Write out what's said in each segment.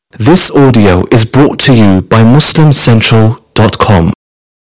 This audio is brought to you by MuslimCentral.com.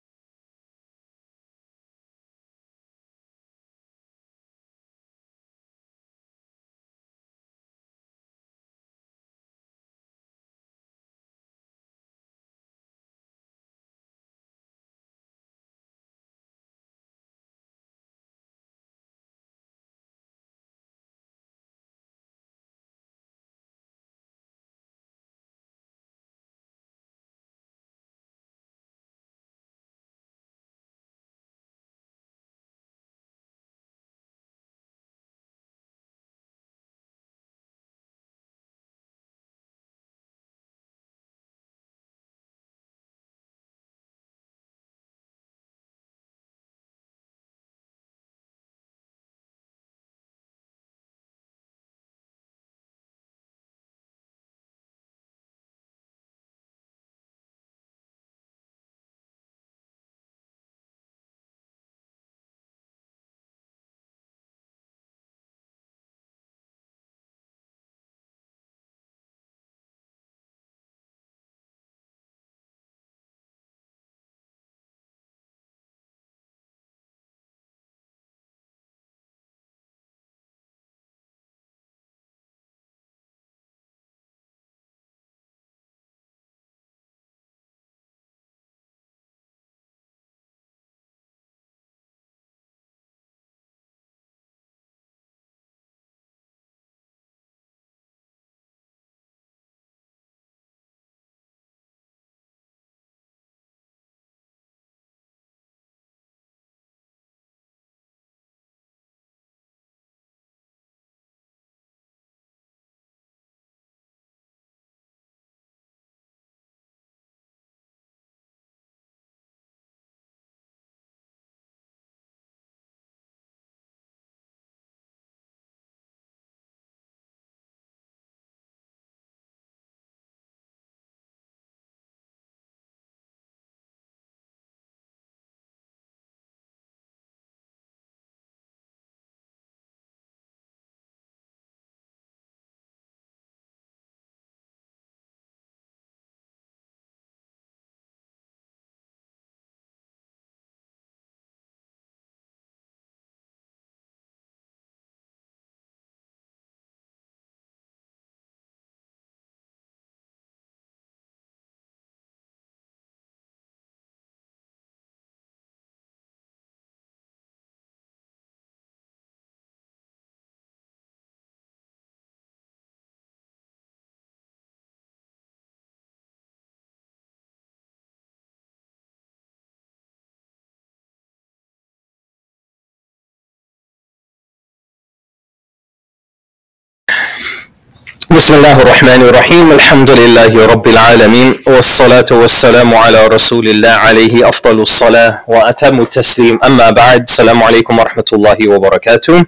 بسم الله الرحمن الرحيم الحمد لله رب العالمين والصلاة والسلام على رسول الله عليه أفضل الصلاة وأتم التسليم أما بعد السلام عليكم ورحمة الله وبركاته.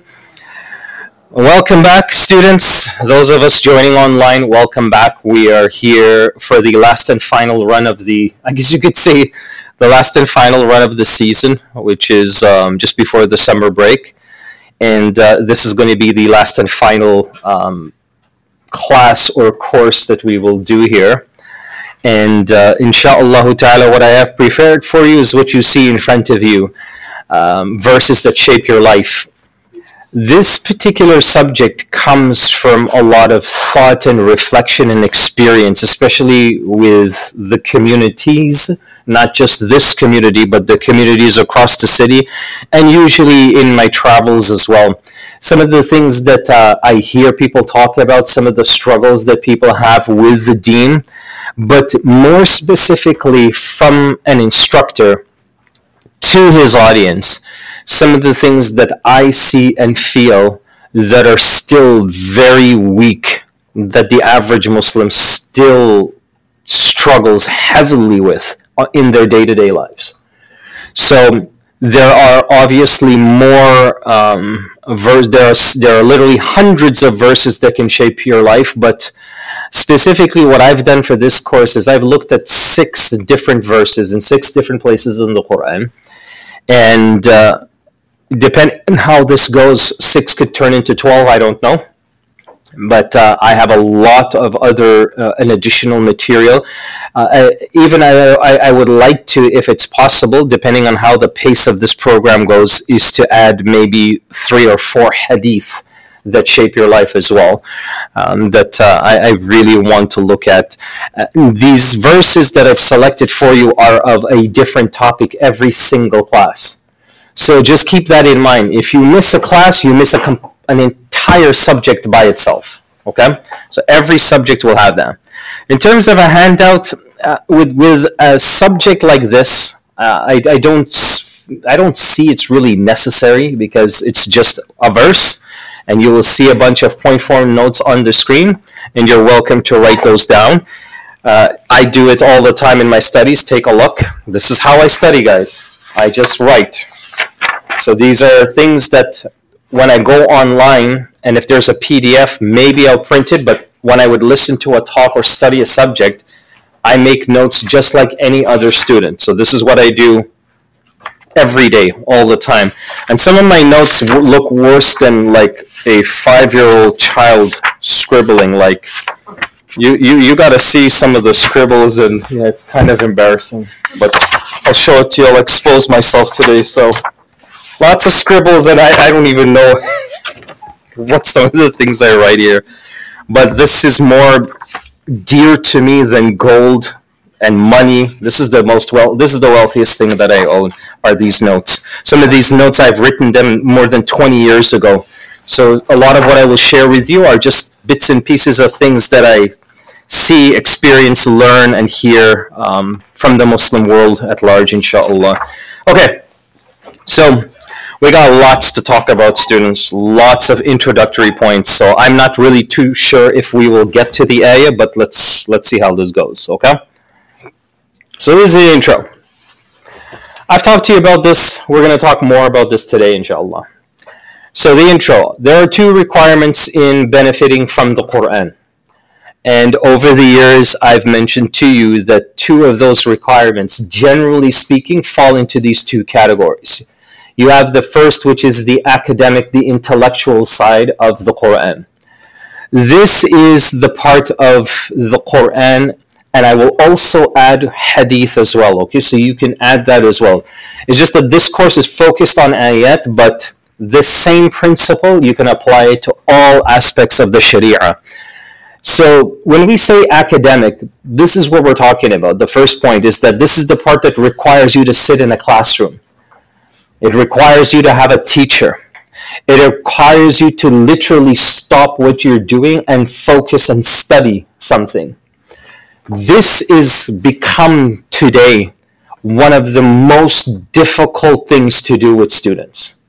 Welcome back, students. Those of us joining online, welcome back. We are here for the last and final run of I guess you could say, the last and final run of the season, which is just before the summer break. And this is going to be the last and final class or course that we will do here. And insha'Allah ta'ala, what I have prepared for you is what you see in front of you, verses that shape your life. This particular subject comes from a lot of thought and reflection and experience, especially with the communities, not just this community, but the communities across the city, and usually in my travels as well. Some of the things that I hear people talk about, some of the struggles that people have with the deen, but more specifically from an instructor to his audience, some of the things that I see and feel that are still very weak, that the average Muslim still struggles heavily with in their day-to-day lives. So there are obviously more there are literally hundreds of verses that can shape your life, but specifically what I've done for this course is I've looked at 6 different verses in 6 different places in the Quran, and depending on how this goes, 6 could turn into 12, I don't know. But I have a lot of other and additional material. I would like to, if it's possible, depending on how the pace of this program goes, is to add maybe 3 or 4 hadith that shape your life as well, that I really want to look at. These verses that I've selected for you are of a different topic every single class. So just keep that in mind. If you miss a class, you miss an entire subject by itself. Okay? So every subject will have that. In terms of a handout, with a subject like this, I don't see it's really necessary, because it's just a verse, and you will see a bunch of point form notes on the screen, and you're welcome to write those down. I do it all the time in my studies. Take a look. This is how I study, guys. I just write. So these are things that when I go online, and if there's a PDF, maybe I'll print it, but when I would listen to a talk or study a subject, I make notes just like any other student. So this is what I do every day, all the time. And some of my notes look worse than like a 5-year-old child scribbling. Like, you got to see some of the scribbles, and yeah, it's kind of embarrassing. But I'll show it to you. I'll expose myself today. So lots of scribbles, and I don't even know what some of the things I write here. But this is more dear to me than gold and money. This is the wealthiest thing that I own, are these notes. Some of these notes, I've written them more than 20 years ago. So a lot of what I will share with you are just bits and pieces of things that I see, experience, learn, and hear from the Muslim world at large, inshallah. Okay, so we got lots to talk about, students, lots of introductory points. So I'm not really too sure if we will get to the ayah, but let's see how this goes, okay? So this is the intro. I've talked to you about this. We're going to talk more about this today, inshallah. So the intro. There are 2 requirements in benefiting from the Quran. And over the years, I've mentioned to you that 2 of those requirements, generally speaking, fall into these 2 categories. You have the first, which is the academic, the intellectual side of the Quran. This is the part of the Quran, and I will also add hadith as well, okay? So you can add that as well. It's just that this course is focused on ayat, but this same principle, you can apply it to all aspects of the Sharia. So when we say academic, this is what we're talking about. The first point is that this is the part that requires you to sit in a classroom. It requires you to have a teacher. It requires you to literally stop what you're doing and focus and study something. This is become today one of the most difficult things to do with students.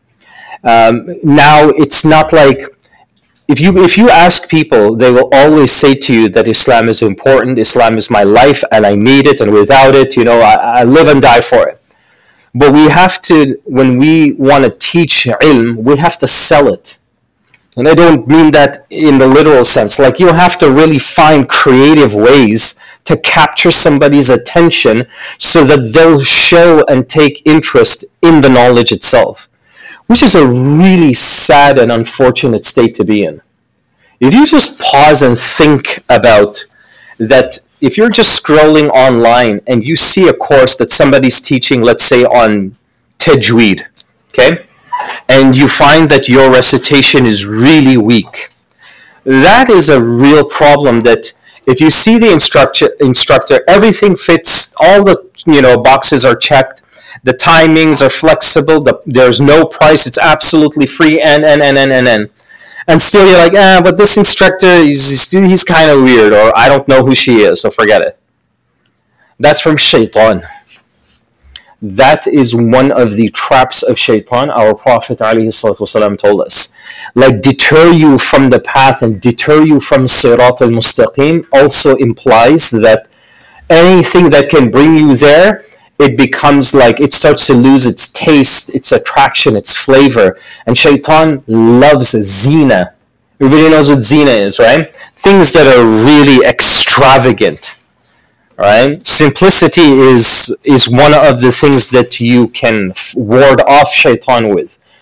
Now, it's not like, if you ask people, they will always say to you that Islam is important, Islam is my life, and I need it, and without it, I live and die for it. But we have to, when we want to teach ilm, we have to sell it. And I don't mean that in the literal sense. Like, you have to really find creative ways to capture somebody's attention so that they'll show and take interest in the knowledge itself, which is a really sad and unfortunate state to be in. If you just pause and think about that, if you're just scrolling online and you see a course that somebody's teaching, let's say on tajweed, okay, and you find that your recitation is really weak, that is a real problem. That if you see the instructor, everything fits, all the boxes are checked, the timings are flexible, there's no price, it's absolutely free, and still you're like, but this instructor, he's kind of weird, or I don't know who she is, so forget it. That's from shaitan. That is one of the traps of shaitan. Our Prophet ﷺ told us, like, deter you from the path and deter you from Sirat al-Mustaqim also implies that anything that can bring you there, it becomes like, it starts to lose its taste, its attraction, its flavor. And shaitan loves zina. Everybody knows what zina is, right? Things that are really extravagant, right? Simplicity is one of the things that you can ward off shaitan with.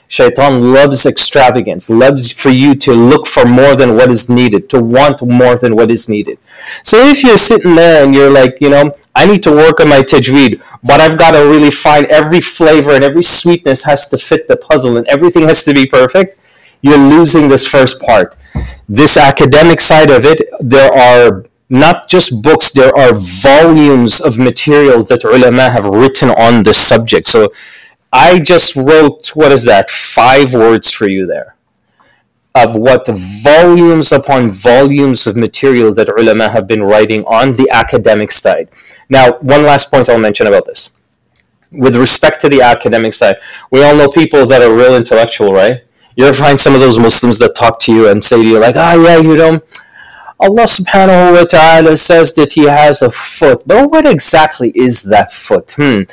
Shaitan loves extravagance, loves for you to look for more than what is needed, to want more than what is needed. So if you're sitting there and you're like, I need to work on my tajweed, but I've got to really find every flavor and every sweetness has to fit the puzzle and everything has to be perfect, you're losing this first part. This academic side of it, there are not just books, there are volumes of material that ulama have written on this subject. So I just wrote, 5 words for you there, of what volumes upon volumes of material that ulama have been writing on the academic side. Now, one last point I'll mention about this. With respect to the academic side, we all know people that are real intellectual, right? You ever find some of those Muslims that talk to you and say to you like, Allah subhanahu wa ta'ala says that he has a foot, but what exactly is that foot?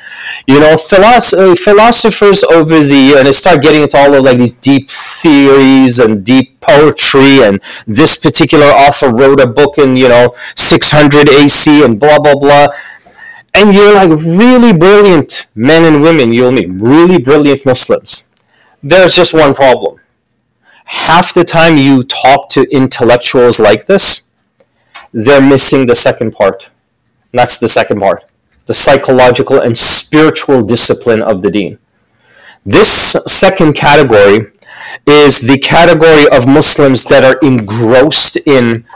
Philosophers over and they start getting into all of like these deep theories and deep poetry, and this particular author wrote a book in 600 AC and blah blah blah. And you're like really brilliant men and women, you'll meet really brilliant Muslims. There's just one problem. Half the time you talk to intellectuals like this, they're missing the second part. And that's the second part. The psychological and spiritual discipline of the deen. This second category is the category of Muslims that are engrossed in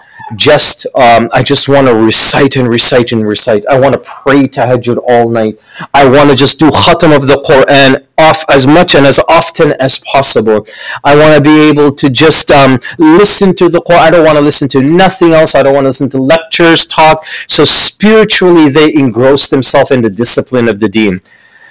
I just want to recite and recite and recite. I want to pray tahajjud all night. I want to just do khatam of the Quran off as much and as often as possible. I want to be able to just listen to the Quran. I don't want to listen to nothing else. I don't want to listen to lectures, talk. So spiritually, they engross themselves in the discipline of the deen.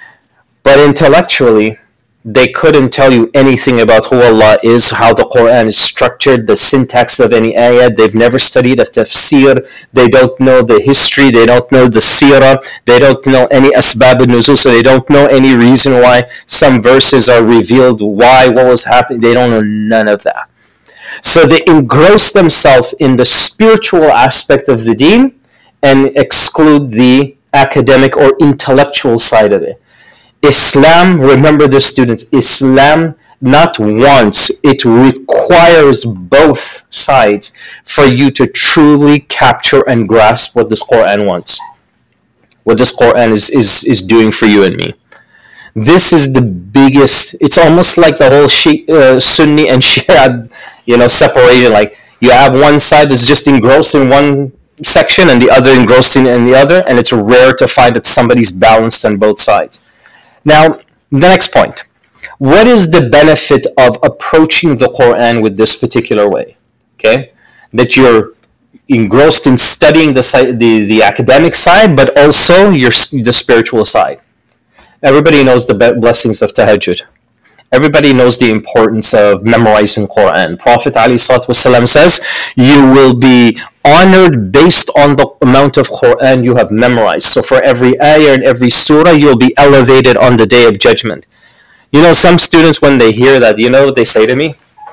But intellectually, they couldn't tell you anything about who Allah is, how the Quran is structured, the syntax of any ayah. They've never studied a tafsir. They don't know the history. They don't know the seerah. They don't know any asbab al-nuzul, so they don't know any reason why some verses are revealed, what was happening. They don't know none of that. So they engross themselves in the spiritual aspect of the deen and exclude the academic or intellectual side of it. Islam, remember this students, Islam not once, it requires both sides for you to truly capture and grasp what this Quran wants. What this Quran is doing for you and me. This is the biggest, it's almost like the whole Sunni and Shia, separated. Like you have one side that's just engrossed in one section and the other engrossed in the other, and it's rare to find that somebody's balanced on both sides. Now, the next point. What is the benefit of approaching the Quran with this particular way? Okay? That you're engrossed in studying the academic side, but also the spiritual side. Everybody knows the blessings of tahajjud. Everybody knows the importance of memorizing Quran. Prophet ﷺ says, you will be honored based on the amount of Quran you have memorized. So for every ayah and every surah, you'll be elevated on the Day of Judgment. Some students, when they hear that, what they say to me?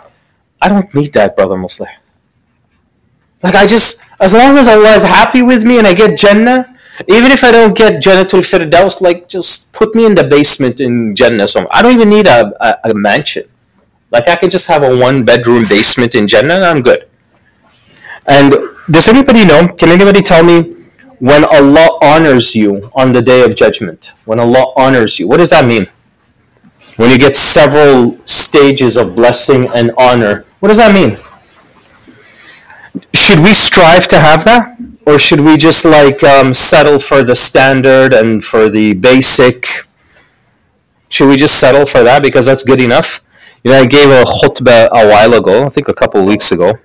I don't need that, Brother Muslim. Like as long as Allah is happy with me and I get Jannah, even if I don't get Jannatul Firdaus, just put me in the basement in Jannah somewhere. I don't even need a mansion. I can just have a 1-bedroom basement in Jannah and I'm good. And does anybody know, can anybody tell me, when Allah honors you on the Day of Judgment, when Allah honors you, what does that mean? When you get several stages of blessing and honor, what does that mean? Should we strive to have that? Or should we just settle for the standard and for the basic? Should we just settle for that because that's good enough? I gave a khutbah a while ago, I think a couple of weeks ago.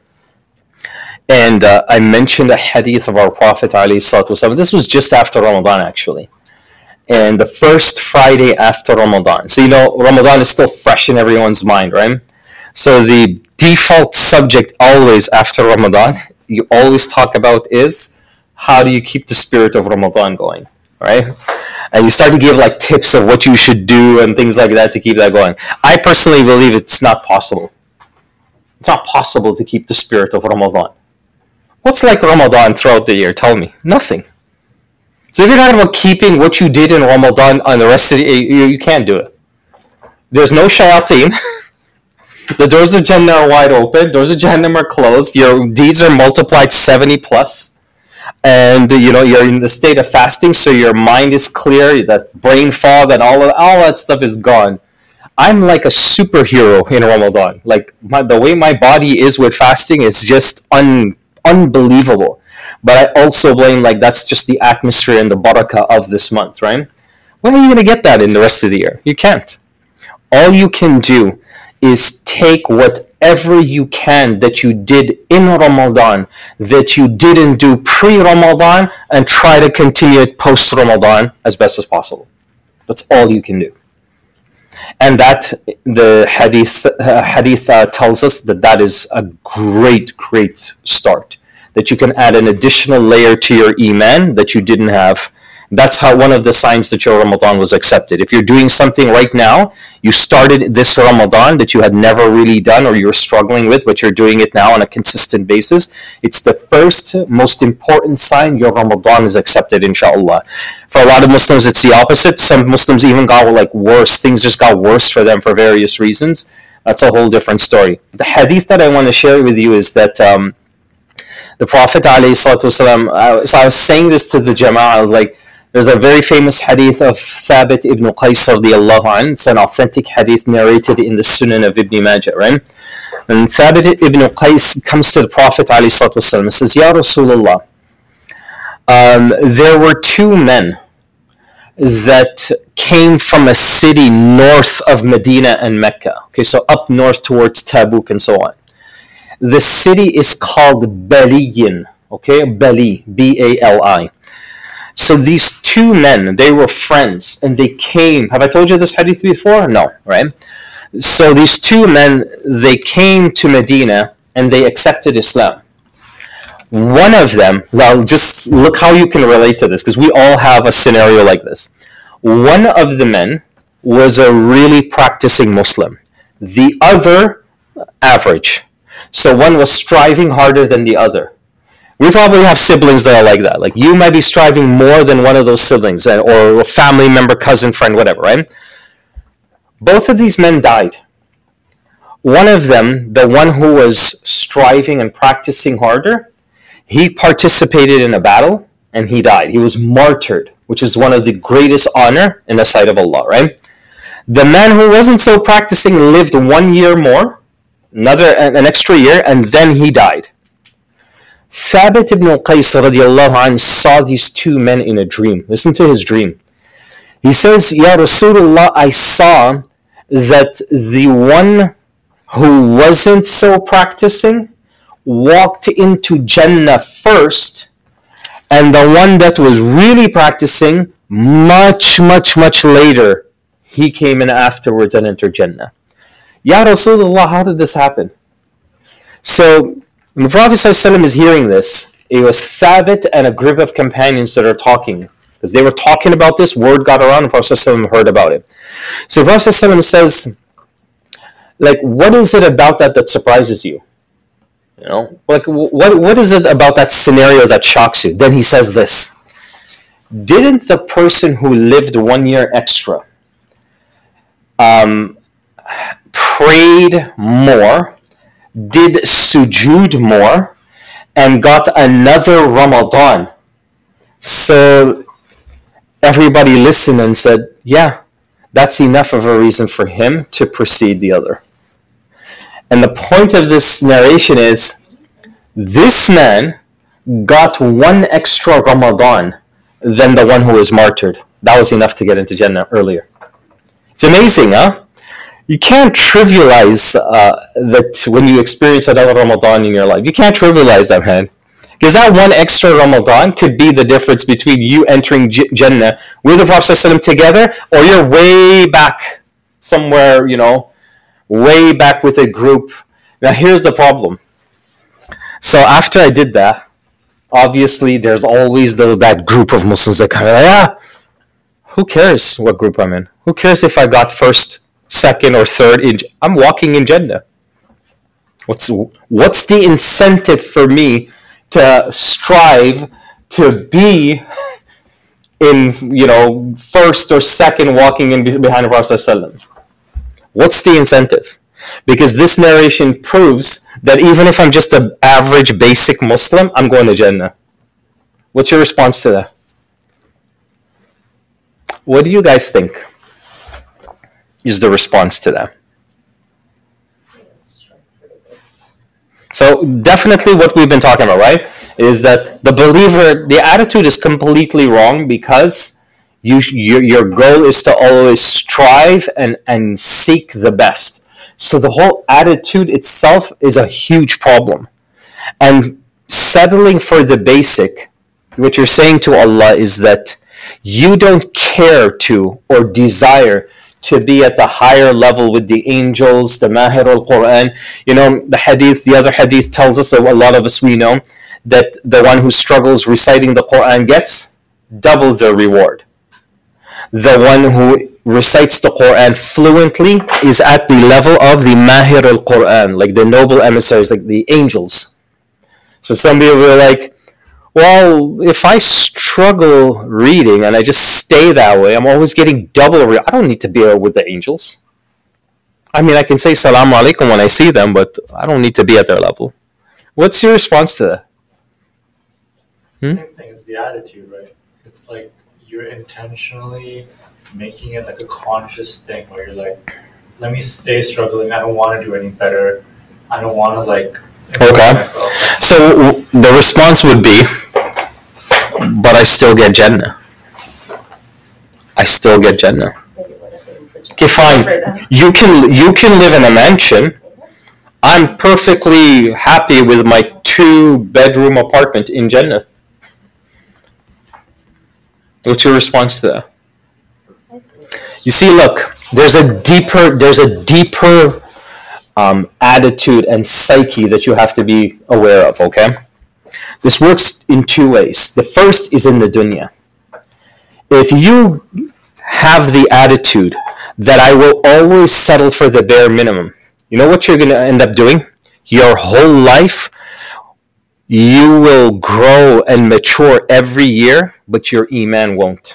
And I mentioned a hadith of our Prophet ﷺ. This was just after Ramadan actually. And the first Friday after Ramadan. So Ramadan is still fresh in everyone's mind, right? So the default subject always after Ramadan, you always talk about is, how do you keep the spirit of Ramadan going, right? And you start to give tips of what you should do and things like that to keep that going. I personally believe it's not possible. It's not possible to keep the spirit of Ramadan. What's like Ramadan throughout the year? Tell me. Nothing. So if you're talking about keeping what you did in Ramadan on the rest of the year, you can't do it. There's no shayateen. The doors of Jannah are wide open. Doors of Jahannam are closed. Your deeds are multiplied 70 plus. And you're in the state of fasting, so your mind is clear. That brain fog and all that stuff is gone. I'm like a superhero in Ramadan. Like the way my body is with fasting is just unbelievable. But I also blame, like, that's just the atmosphere and the barakah of this month, right? When are you going to get that in the rest of the year? You can't. All you can do is take whatever you can that you did in Ramadan that you didn't do pre-Ramadan and try to continue it post-Ramadan as best as possible. That's all you can do. And that the hadith tells us that is a great start. That you can add an additional layer to your iman that you didn't have. That's how one of the signs that your Ramadan was accepted. If you're doing something right now, you started this Ramadan that you had never really done or you're struggling with, but you're doing it now on a consistent basis, it's the first most important sign your Ramadan is accepted, inshallah. For a lot of Muslims, it's the opposite. Some Muslims even got worse. Things just got worse for them for various reasons. That's a whole different story. The hadith that I want to share with you is that the Prophet ﷺ, so I was saying this to the Jama'ah, I was like, there's a very famous hadith of Thabit ibn Qais radiallahu anhu. It's an authentic hadith narrated in the Sunan of Ibn Majah, right? And Thabit ibn Qais comes to the Prophet ﷺ and says, Ya Rasulullah, there were two men that came from a city north of Medina and Mecca. Okay, so up north towards Tabuk and so on. The city is called Baliyin. Okay, Bali, B-A-L-I. So these two men, they were friends, and they came. Have I told you this hadith before? No, right? So these two men, they came to Medina, and they accepted Islam. One of them, well, just look how you can relate to this, because we all have a scenario like this. One of the men was a really practicing Muslim. The other, average. So one was striving harder than the other. We probably have siblings that are like that. Like, you might be striving more than one of those siblings, or a family member, cousin, friend, whatever, right? Both of these men died. One of them, the one who was striving and practicing harder, he participated in a battle and he died. He was martyred, which is one of the greatest honor in the sight of Allah, right? The man who wasn't so practicing lived 1 year more, an extra year, and then he died. Thabit ibn Qais radiallahu anhu saw these two men in a dream. Listen to his dream. He says, Ya Rasulullah, I saw that the one who wasn't so practicing walked into Jannah first, and the one that was really practicing much later, he came in afterwards and entered Jannah. Ya Rasulullah, how did this happen? So when the Prophet ﷺ is hearing this, it was Thabit and a group of companions that are talking. Because they were talking about this, word got around, the Prophet ﷺ heard about it. So the Prophet ﷺ says, what is it about that surprises you? What is it about that scenario that shocks you? Then he says this, didn't the person who lived 1 year extra prayed more, did sujood more, and got another Ramadan? So everybody listened and said, yeah, that's enough of a reason for him to precede the other. And the point of this narration is, this man got one extra Ramadan than the one who was martyred. That was enough to get into Jannah earlier. It's amazing, huh? You can't trivialize that when you experience another Ramadan in your life. You can't trivialize that, man. Because that one extra Ramadan could be the difference between you entering Jannah with the Prophet ﷺ together, or you're way back somewhere, way back with a group. Now, here's the problem. So after I did that, obviously there's always that group of Muslims that kind of who cares what group I'm in? Who cares if I got first, second, or third? I'm walking in Jannah. What's the incentive for me to strive to be in, first or second walking in behind the Prophet ﷺ? What's the incentive? Because this narration proves that even if I'm just an average basic Muslim, I'm going to Jannah. What's your response to that? What do you guys think is the response to that? So definitely what we've been talking about, right, is that the believer, the attitude is completely wrong because your goal is to always strive and seek the best. So the whole attitude itself is a huge problem. And settling for the basic, what you're saying to Allah is that you don't care to or desire to be at the higher level with the angels, the Mahir al-Quran. You know, the other hadith tells us, that a lot of us we know, that the one who struggles reciting the Quran gets double the reward. The one who recites the Quran fluently is at the level of the Mahir al-Quran, like the noble emissaries, like the angels. So some people were like, well, if I struggle reading and I just stay that way, I'm always getting double. I don't need to be with the angels. I mean, I can say Salaam Alaikum when I see them, but I don't need to be at their level. What's your response to that? Same thing, it's the attitude, right? It's like you're intentionally making it like a conscious thing where you're like, let me stay struggling. I don't want to do any better. I don't want to like Okay. myself. So the response would be, but I still get Jannah. I still get Jannah. Okay, fine. You can live in a mansion. I'm perfectly happy with my 2-bedroom apartment in Jannah. What's your response to that? You see, look, there's a deeper attitude and psyche that you have to be aware of, okay? This works in 2 ways. The first is in the dunya. If you have the attitude that I will always settle for the bare minimum, you know what you're going to end up doing? Your whole life, you will grow and mature every year, but your iman won't.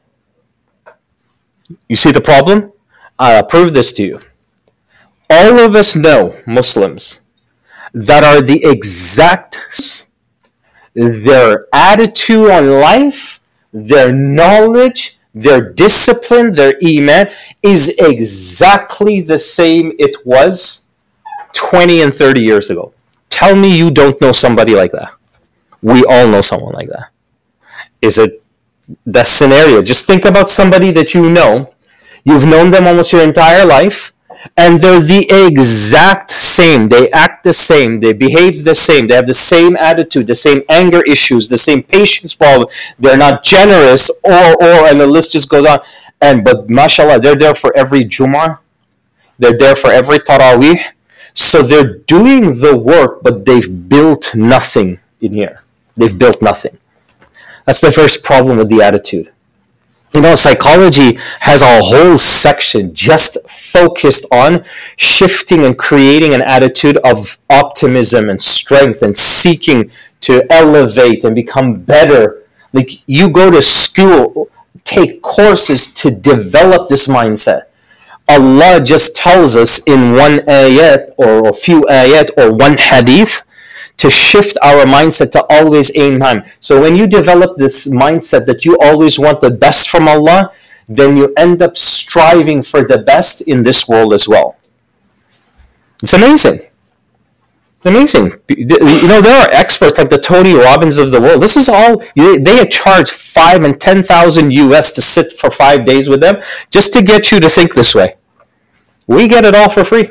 You see the problem? I'll prove this to you. All of us know Muslims that are the exact, their attitude on life, their knowledge, their discipline, their iman is exactly the same it was 20 and 30 years ago. Tell me you don't know somebody like that. We all know someone like that. Is it that scenario? Just think about somebody that you know. You've known them almost your entire life, and they're the exact same. They act the same. They behave the same. They have the same attitude, the same anger issues, the same patience problem. They're not generous, and the list just goes on. But mashallah, they're there for every Jumu'ah. They're there for every Taraweeh. So they're doing the work, but they've built nothing in here. They've built nothing. That's the first problem with the attitude. You know, psychology has a whole section just focused on shifting and creating an attitude of optimism and strength and seeking to elevate and become better. Like, you go to school, take courses to develop this mindset. Allah just tells us in one ayat or a few ayat or one hadith to shift our mindset to always aim high. So when you develop this mindset that you always want the best from Allah, then you end up striving for the best in this world as well. It's amazing. It's amazing. You know, there are experts like the Tony Robbins of the world. This is all, they charge $5,000 and $10,000 US to sit for 5 days with them just to get you to think this way. We get it all for free.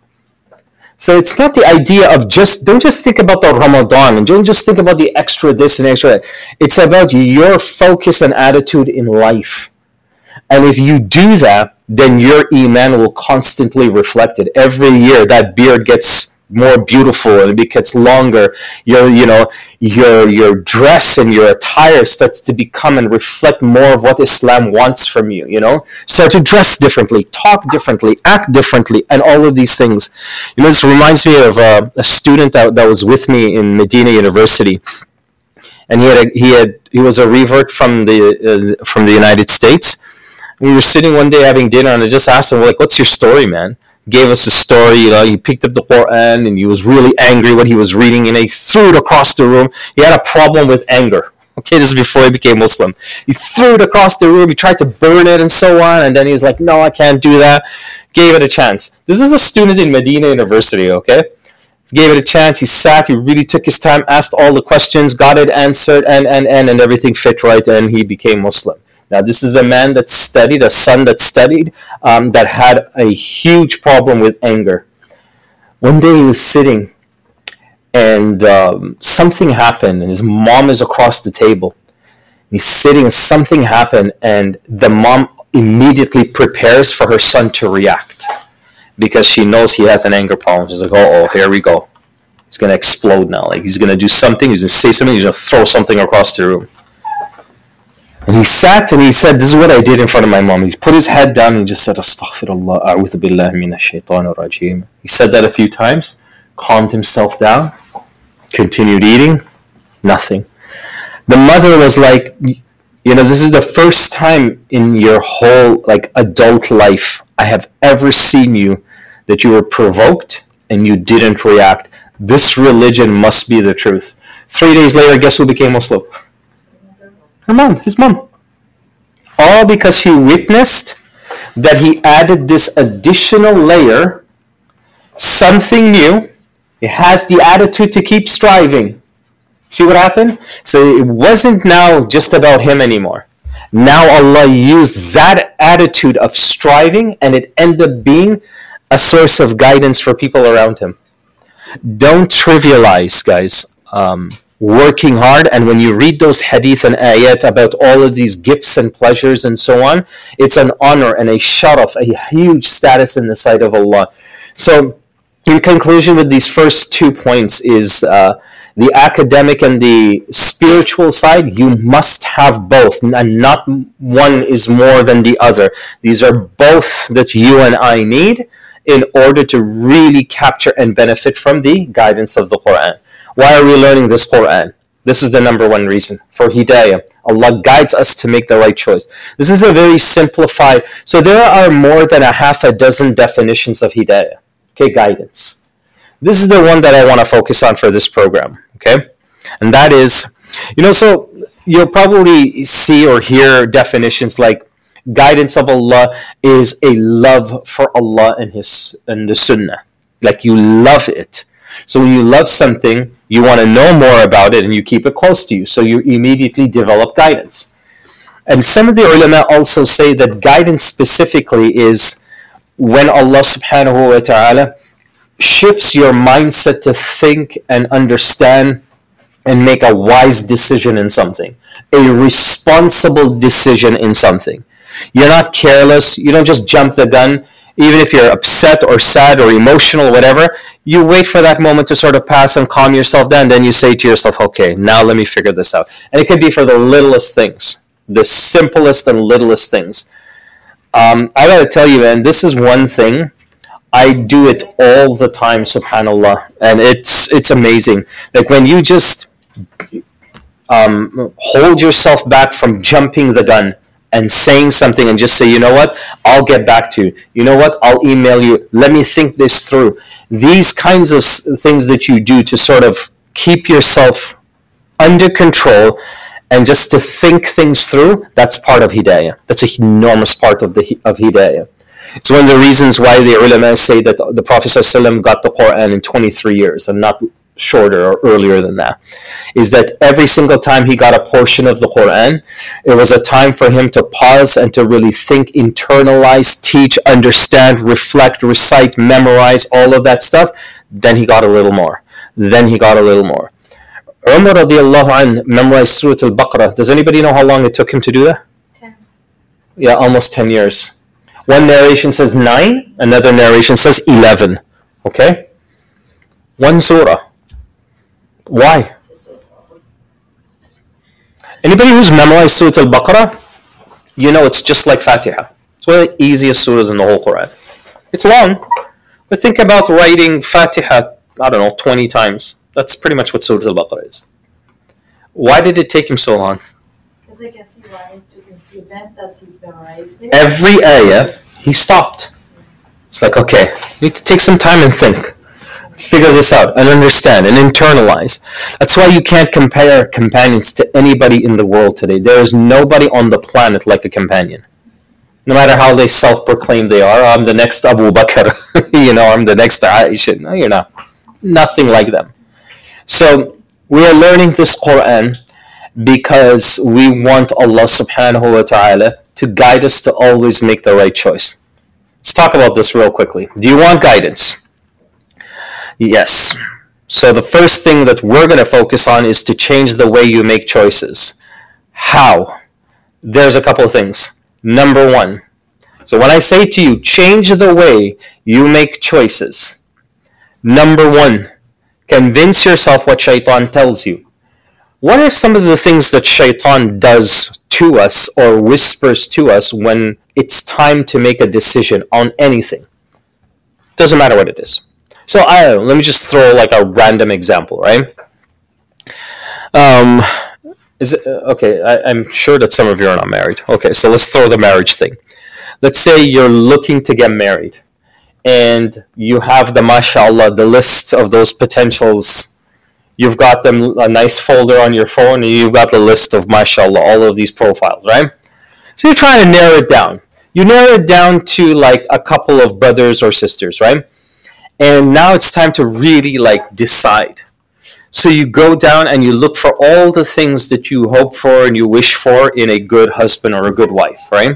So it's not the idea of don't just think about the Ramadan and don't just think about the extra this and extra that. It's about your focus and attitude in life. And if you do that, then your iman will constantly reflect it. Every year that beard gets more beautiful and it gets longer. Your dress and your attire starts to become and reflect more of what Islam wants from you, you know? Start to dress differently, talk differently, act differently, and all of these things. You know, this reminds me of a student that was with me in Medina University. And he was a revert from the United States. We were sitting one day having dinner, and I just asked him, like, what's your story, man? Gave us a story, he picked up the Quran, and he was really angry what he was reading, and he threw it across the room. He had a problem with anger. Okay, this is before he became Muslim. He threw it across the room, he tried to burn it and so on, and then he was like, no, I can't do that. Gave it a chance. This is a student in Medina University, okay? Gave it a chance, he sat, he really took his time, asked all the questions, got it answered, and everything fit right, and he became Muslim. Now, this is a man that studied, a son that studied, that had a huge problem with anger. One day he was sitting, and something happened, and his mom is across the table. He's sitting, and something happened, and the mom immediately prepares for her son to react because she knows he has an anger problem. She's like, oh, here we go. He's going to explode now. Like, he's going to do something, he's going to say something, he's going to throw something across the room. And he sat and he said, this is what I did in front of my mom. He put his head down and just said, Astaghfirullah, a'udhu billahi minash shaitanir rajim. He said that a few times, calmed himself down, continued eating, nothing. The mother was like, this is the first time in your whole adult life I have ever seen you that you were provoked and you didn't react. This religion must be the truth. 3 days later, guess who became Muslim? Her mom, his mom. All because he witnessed that he added this additional layer, something new. He has the attitude to keep striving. See what happened? So it wasn't now just about him anymore. Now Allah used that attitude of striving, and it ended up being a source of guidance for people around him. Don't trivialize, guys, working hard. And when you read those hadith and ayat about all of these gifts and pleasures and so on, it's an honor and a sharaf, a huge status in the sight of Allah. So in conclusion with these first 2 points is the academic and the spiritual side. You must have both, and not one is more than the other. These are both that you and I need in order to really capture and benefit from the guidance of the Quran. Why are we learning this Quran? This is the number one reason, for hidayah. Allah guides us to make the right choice. This is a very simplified, so there are more than a half a dozen definitions of hidayah. Okay, guidance. This is the one that I want to focus on for this program. Okay, and that is, so you'll probably see or hear definitions like guidance of Allah is a love for Allah and the Sunnah. Like, you love it. So when you love something, you want to know more about it and you keep it close to you. So you immediately develop guidance. And some of the ulama also say that guidance specifically is when Allah subhanahu wa ta'ala shifts your mindset to think and understand and make a wise decision in something, a responsible decision in something. You're not careless. You don't just jump the gun. Even if you're upset or sad or emotional, whatever, you wait for that moment to sort of pass and calm yourself down. Then you say to yourself, okay, now let me figure this out. And it could be for the littlest things, the simplest and littlest things. I got to tell you, man, this is one thing. I do it all the time, subhanAllah. And it's amazing. Like, when you just hold yourself back from jumping the gun and saying something and just say, you know what, I'll get back to you. You know what, I'll email you. Let me think this through. These kinds of things that you do to sort of keep yourself under control and just to think things through, that's part of hidayah. That's an enormous part of hidayah. It's one of the reasons why the ulama say that the Prophet ﷺ got the Quran in 23 years and not shorter or earlier than that, is that every single time he got a portion of the Quran, it was a time for him to pause and to really think, internalize, teach, understand, reflect, recite, memorize, all of that stuff. Then he got a little more. Then he got a little more. Umar radiallahu anh memorized Surah Al-Baqarah. Does anybody know how long it took him to do that? 10. Yeah, almost 10 years. One narration says 9, another narration says 11. Okay? One surah. Why? Anybody who's memorized Surah Al-Baqarah, you know it's just like Fatiha. It's one of the easiest surahs in the whole Quran. It's long, but think about writing Fatiha, 20 times. That's pretty much what Surah Al-Baqarah is. Why did it take him so long? Because It's like as he wanted to implement as he's memorizing. Every ayah, he stopped. It's like, okay, you need to take some time and think. Figure this out and understand and internalize. That's why you can't compare companions to anybody in the world today. There is nobody on the planet like a companion. No matter how they self-proclaim they are, I'm the next Abu Bakr, I'm the next Aisha. No, you're not. Nothing like them. So we are learning this Quran because we want Allah subhanahu wa ta'ala to guide us to always make the right choice. Let's talk about this real quickly. Do you want guidance? Yes. So the first thing that we're going to focus on is to change the way you make choices. How? There's a couple of things. Number one, so when I say to you, change the way you make choices. Number one, convince yourself what shaitan tells you. What are some of the things that shaitan does to us or whispers to us when it's time to make a decision on anything? Doesn't matter what it is. So let me just throw like a random example, right? Okay, I'm sure that some of you are not married. Okay, so let's throw the marriage thing. Let's say you're looking to get married and you have the mashallah, the list of those potentials. You've got them a nice folder on your phone and you've got the list of mashallah, all of these profiles, right? So you're trying to narrow it down. You narrow it down to like a couple of brothers or sisters, right? And now it's time to really like decide. So you go down and you look for all the things that you hope for and you wish for in a good husband or a good wife, right?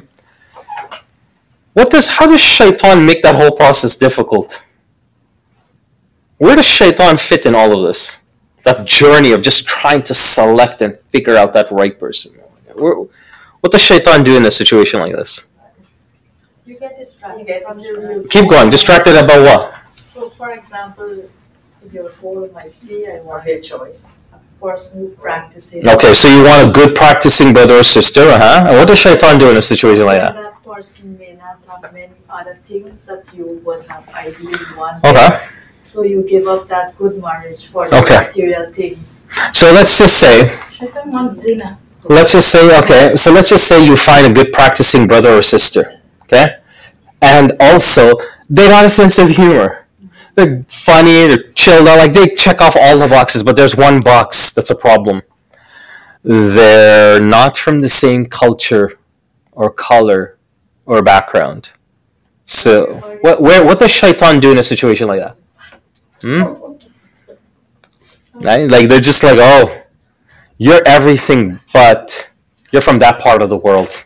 How does shaitan make that whole process difficult? Where does shaitan fit in all of this? That journey of just trying to select and figure out that right person. What does shaitan do in a situation like this? You get distracted from the real. Keep going. Distracted about what? So, for example, if your goal might be, I want a choice, a person who practices. Okay, so you want a good practicing brother or sister, And what does shaitan do in a situation like that? That person may not have many other things that you would have ideally wanted. Okay. So you give up that good marriage for the material things. So let's just say. Shaitan wants zina. Let's just say you find a good practicing brother or sister, okay? And also, they got a sense of humor. They're funny, they're chilled out, like they check off all the boxes, but there's one box that's a problem. They're not from the same culture or color or background. So, what does shaitan do in a situation like that? Like they're just like, oh, you're everything, but you're from that part of the world.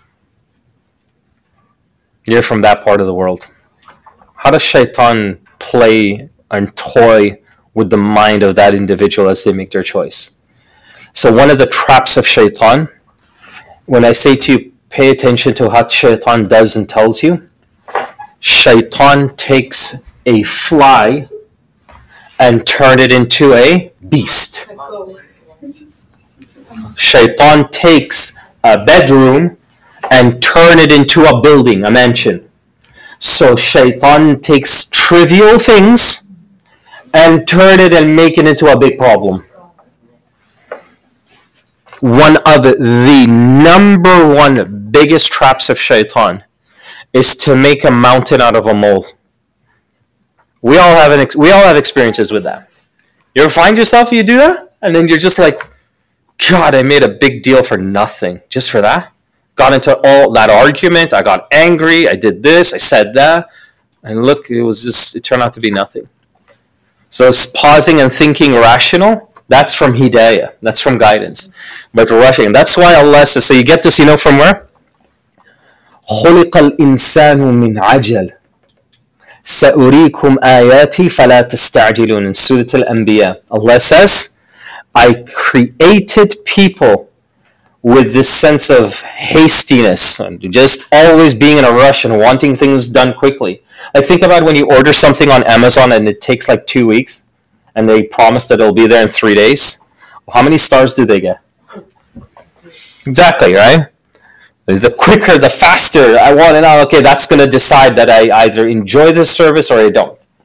You're from that part of the world. How does shaitan play and toy with the mind of that individual as they make their choice? So one of the traps of shaitan, when I say to you, pay attention to what shaitan does and tells you, shaitan takes a fly and turn it into a beast. Shaitan takes a bedroom and turn it into a building, a mansion. So shaitan takes trivial things and turn it and make it into a big problem. One of the number one biggest traps of shaitan is to make a mountain out of a mole. We all have experiences with that. You ever find yourself you do that? And then you're just like, God, I made a big deal for nothing. Just for that? Got into all that argument. I got angry. I did this. I said that. And look, it turned out to be nothing. So it's pausing and thinking rational. That's from hidayah. That's from guidance. But rushing. That's why Allah says, so you get this, from where? خُلِقَ الْإِنسَانُ مِنْ عَجَلٍ سَأُرِيكُمْ آيَاتِي فَلَا تَسْتَعْجِلُونَ in Surah Al-Anbiya. Allah says, I created people with this sense of hastiness, and just always being in a rush and wanting things done quickly. Like think about when you order something on Amazon and it takes like 2 weeks, and they promise that it'll be there in 3 days. How many stars do they get? Exactly, right? The quicker, the faster I want it now. Okay, that's going to decide that I either enjoy this service or I don't.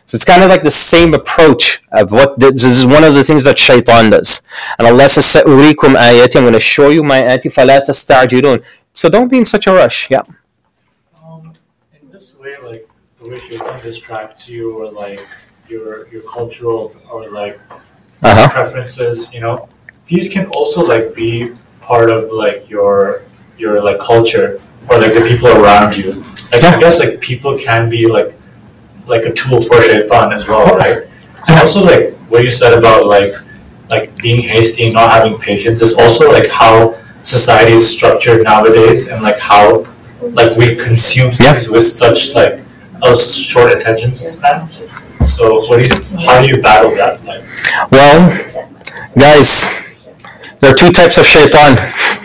So it's kind of like the same approach of what this is one of the things that shaitan does. And Allah says, سَأُرِيكُمْ آيَاتِي, I'm going to show you my ayati, فَلَا تَسْتَعْجِلُونَ. So don't be in such a rush. Yeah. In this way, like the way shaitan distracts you, or like your cultural or like preferences, you know, these can also like be part of like your like culture or like the people around you. Like I guess like people can be like a tool for shaitan as well, right? And also like what you said about like being hasty and not having patience is also like how society is structured nowadays, and like how like we consume things with such like a short attention span. So how do you battle that? Like, well, guys, there are two types of shaitan.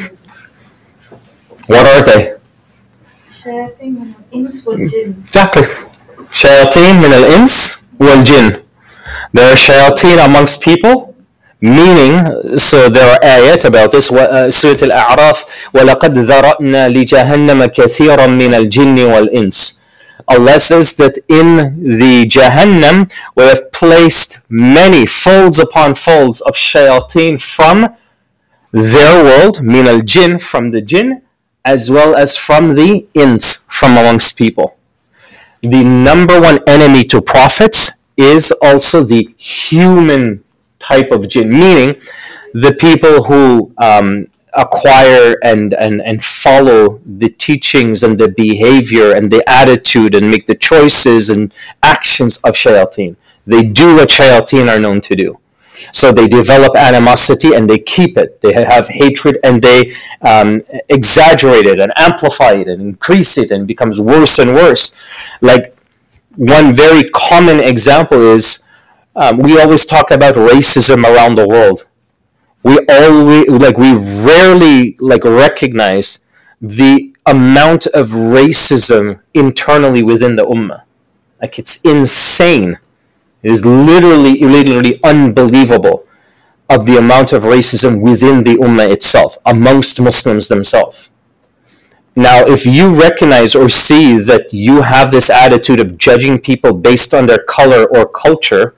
What are they? Shayateen ins wal jinn. Exactly. Shayateen min al-ins wal jinn. There are shayateen amongst people, meaning, so there are ayat about this, Surah Al-A'raf, وَلَقَدْ ذَرَأْنَا لِجَهَنَّمَ كَثِيرًا مِنَ الْجِنِّ وَالْإِنسِ. Allah says that in the Jahannam we have placed many folds upon folds of shayateen from their world, min al-jinn, from the jinn, as well as from the ins, from amongst people. The number one enemy to prophets is also the human type of jinn, meaning the people who acquire and follow the teachings and the behavior and the attitude and make the choices and actions of shayateen. They do what shayateen are known to do. So they develop animosity and they keep it. They have hatred and they exaggerate it and amplify it and increase it, and it becomes worse and worse. Like one very common example is we always talk about racism around the world. We rarely recognize the amount of racism internally within the ummah. Like it's insane. It is literally unbelievable of the amount of racism within the ummah itself, amongst Muslims themselves. Now, if you recognize or see that you have this attitude of judging people based on their color or culture,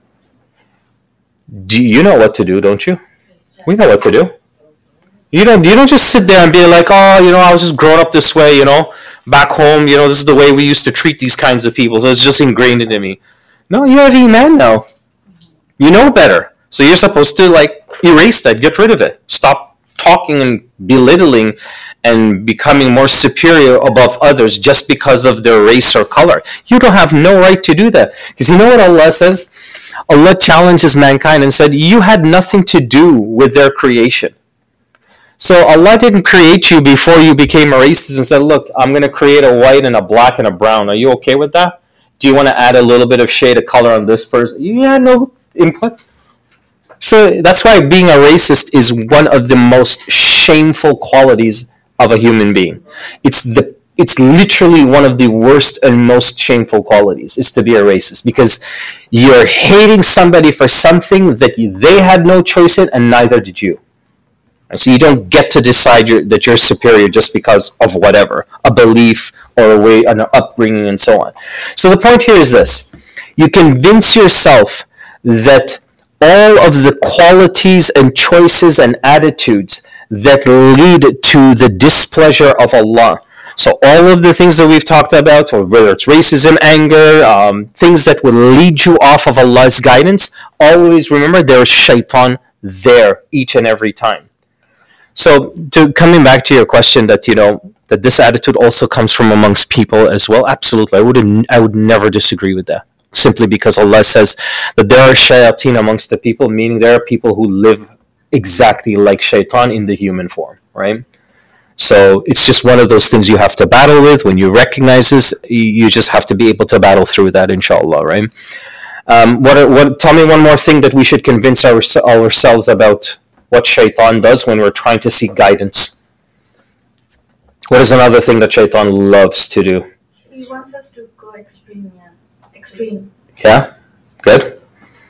do you know what to do, don't you? We know what to do. You don't just sit there and be like, oh, I was just grown up this way, back home, this is the way we used to treat these kinds of people, so it's just ingrained into me. No, you have Iman now. You know better. So you're supposed to erase that, get rid of it. Stop talking and belittling and becoming more superior above others just because of their race or color. You don't have no right to do that. Because you know what Allah says? Allah challenges mankind and said, you had nothing to do with their creation. So Allah didn't create you before you became a racist and said, look, I'm going to create a white and a black and a brown. Are you okay with that? Do you want to add a little bit of shade of color on this person? You had no input. So that's why being a racist is one of the most shameful qualities of a human being. It's literally one of the worst and most shameful qualities, is to be a racist, because you're hating somebody for something that they had no choice in, and neither did you. So you don't get to decide that you're superior just because of whatever, a belief or a way, an upbringing, and so on. So the point here is this: you convince yourself that all of the qualities and choices and attitudes that lead to the displeasure of Allah. So all of the things that we've talked about, or whether it's racism, anger, things that will lead you off of Allah's guidance, always remember there's shaitan there each and every time. So coming back to your question that that this attitude also comes from amongst people as well, absolutely. I would never disagree with that. Simply because Allah says that there are shayateen amongst the people, meaning there are people who live exactly like shaitan in the human form, right? So it's just one of those things you have to battle with. When you recognize this, you just have to be able to battle through that, inshallah, right? Tell me one more thing that we should convince ourselves about what shaitan does when we're trying to seek guidance. What is another thing that shaitan loves to do? He wants us to go extreme, Extreme. Yeah? Good.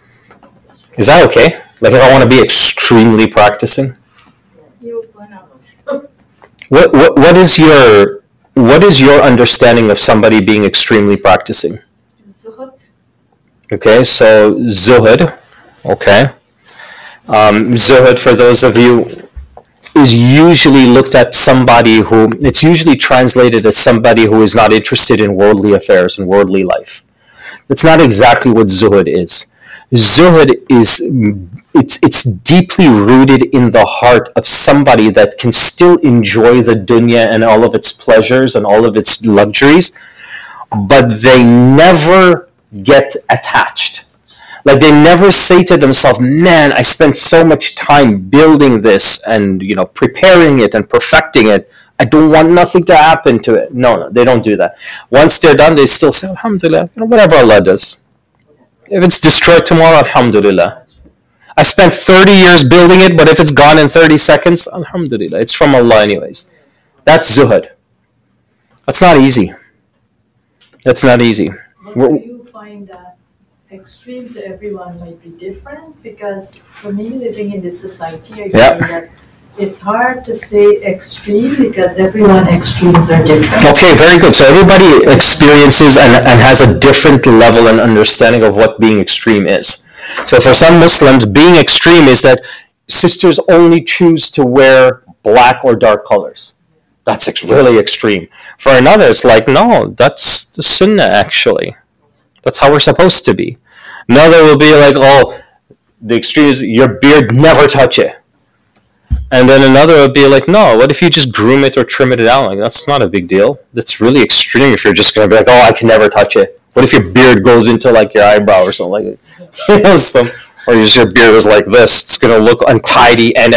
Is that okay? Like if I want to be extremely practicing? You burn out. What is your understanding of somebody being extremely practicing? Zuhud. Okay, so zuhud. Okay. Zuhud, for those of you, is usually looked at somebody who, it's usually translated as somebody who is not interested in worldly affairs and worldly life. That's not exactly what zuhud is. Zuhud is, it's deeply rooted in the heart of somebody that can still enjoy the dunya and all of its pleasures and all of its luxuries, but they never get attached. Like they never say to themselves, man, I spent so much time building this and, preparing it and perfecting it. I don't want nothing to happen to it. No, they don't do that. Once they're done, they still say, alhamdulillah, whatever Allah does. If it's destroyed tomorrow, alhamdulillah. I spent 30 years building it, but if it's gone in 30 seconds, alhamdulillah. It's from Allah anyways. That's zuhud. That's not easy. That's not easy. But do you find that extreme to everyone might be different? Because for me, living in this society, I find that it's hard to say extreme because everyone's extremes are different. Okay, very good. So everybody experiences and has a different level and understanding of what being extreme is. So for some Muslims, being extreme is that sisters only choose to wear black or dark colors. That's really extreme. For another, it's like, no, that's the sunnah actually. That's how we're supposed to be. Another will be like, oh, the extreme is your beard, never touch it. And then another would be like, no, what if you just groom it or trim it down? Like, that's not a big deal. That's really extreme if you're just going to be like, oh, I can never touch it. What if your beard goes into like your eyebrow or something like that? Or just your beard is like this. It's going to look untidy and.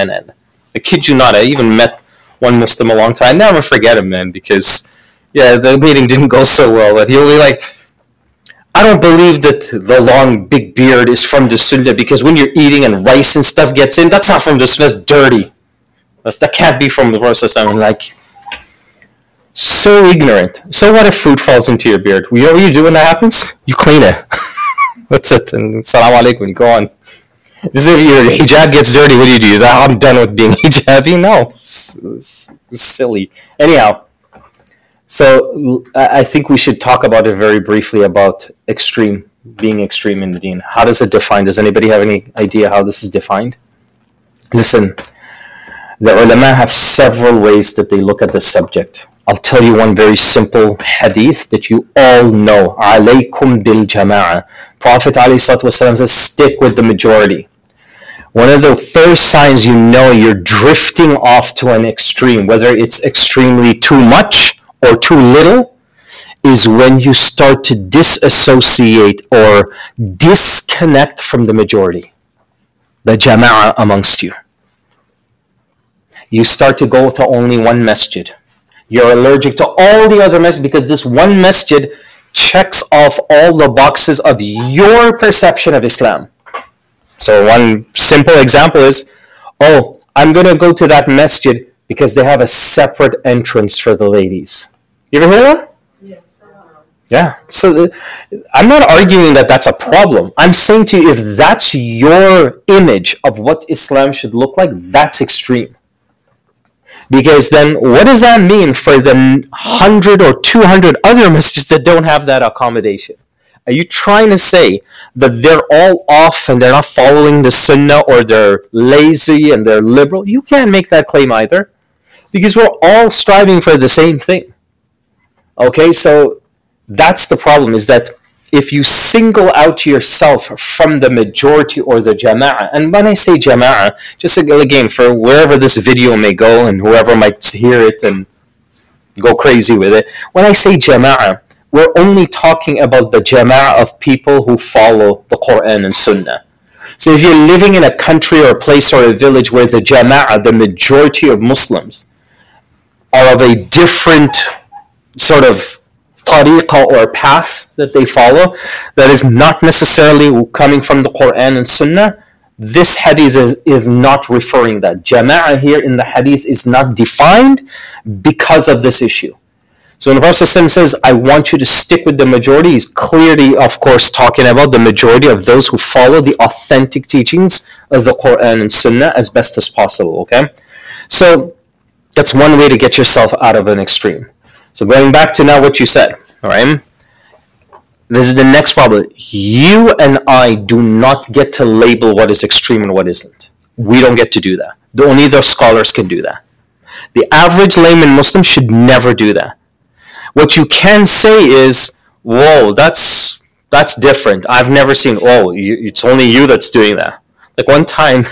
I kid you not, I even met one Muslim a long time. I never forget him, man, because, the meeting didn't go so well. But he'll be like, I don't believe that the long big beard is from the sunnah because when you're eating and rice and stuff gets in, that's not from the sunnah, that's dirty. That can't be from the Prophet. I'm like, so ignorant. So what if food falls into your beard? You know what you do when that happens? You clean it. That's it. And salam alaikum, you go on. Just if your hijab gets dirty, what do you do? I'm done with being hijabi? No. It's silly. Anyhow. So I think we should talk about it very briefly about being extreme in the deen. How does it define? Does anybody have any idea how this is defined? Listen, the ulama have several ways that they look at this subject. I'll tell you one very simple hadith that you all know. Alaykum bil jama'ah. Prophet ﷺ says, stick with the majority. One of the first signs you know you're drifting off to an extreme, whether it's extremely too much or too little, is when you start to disassociate or disconnect from the majority, the jama'ah amongst you. You start to go to only one masjid. You're allergic to all the other masjids because this one masjid checks off all the boxes of your perception of Islam. So one simple example is, oh, I'm going to go to that masjid because they have a separate entrance for the ladies. You ever hear that? Yes. Yeah. So I'm not arguing that that's a problem. I'm saying to you, if that's your image of what Islam should look like, that's extreme. Because then what does that mean for the 100 or 200 other masjids that don't have that accommodation? Are you trying to say that they're all off and they're not following the sunnah or they're lazy and they're liberal? You can't make that claim either. Because we're all striving for the same thing. Okay, so that's the problem, is that if you single out yourself from the majority or the jama'ah, and when I say jama'ah, just again, for wherever this video may go and whoever might hear it and go crazy with it, when I say jama'ah, we're only talking about the jama'ah of people who follow the Quran and Sunnah. So if you're living in a country or a place or a village where the jama'ah, the majority of Muslims, are of a different sort of tariqah or path that they follow, that is not necessarily coming from the Quran and Sunnah, this hadith is not referring that. Jama'ah here in the hadith is not defined because of this issue. So when the Prophet says, I want you to stick with the majority, he's clearly, of course, talking about the majority of those who follow the authentic teachings of the Quran and Sunnah as best as possible, okay? So that's one way to get yourself out of an extreme. So going back to now what you said, all right? This is the next problem. You and I do not get to label what is extreme and what isn't. We don't get to do that. Only the scholars can do that. The average layman Muslim should never do that. What you can say is, whoa, that's different. I've never seen, it's only you that's doing that. Like one time,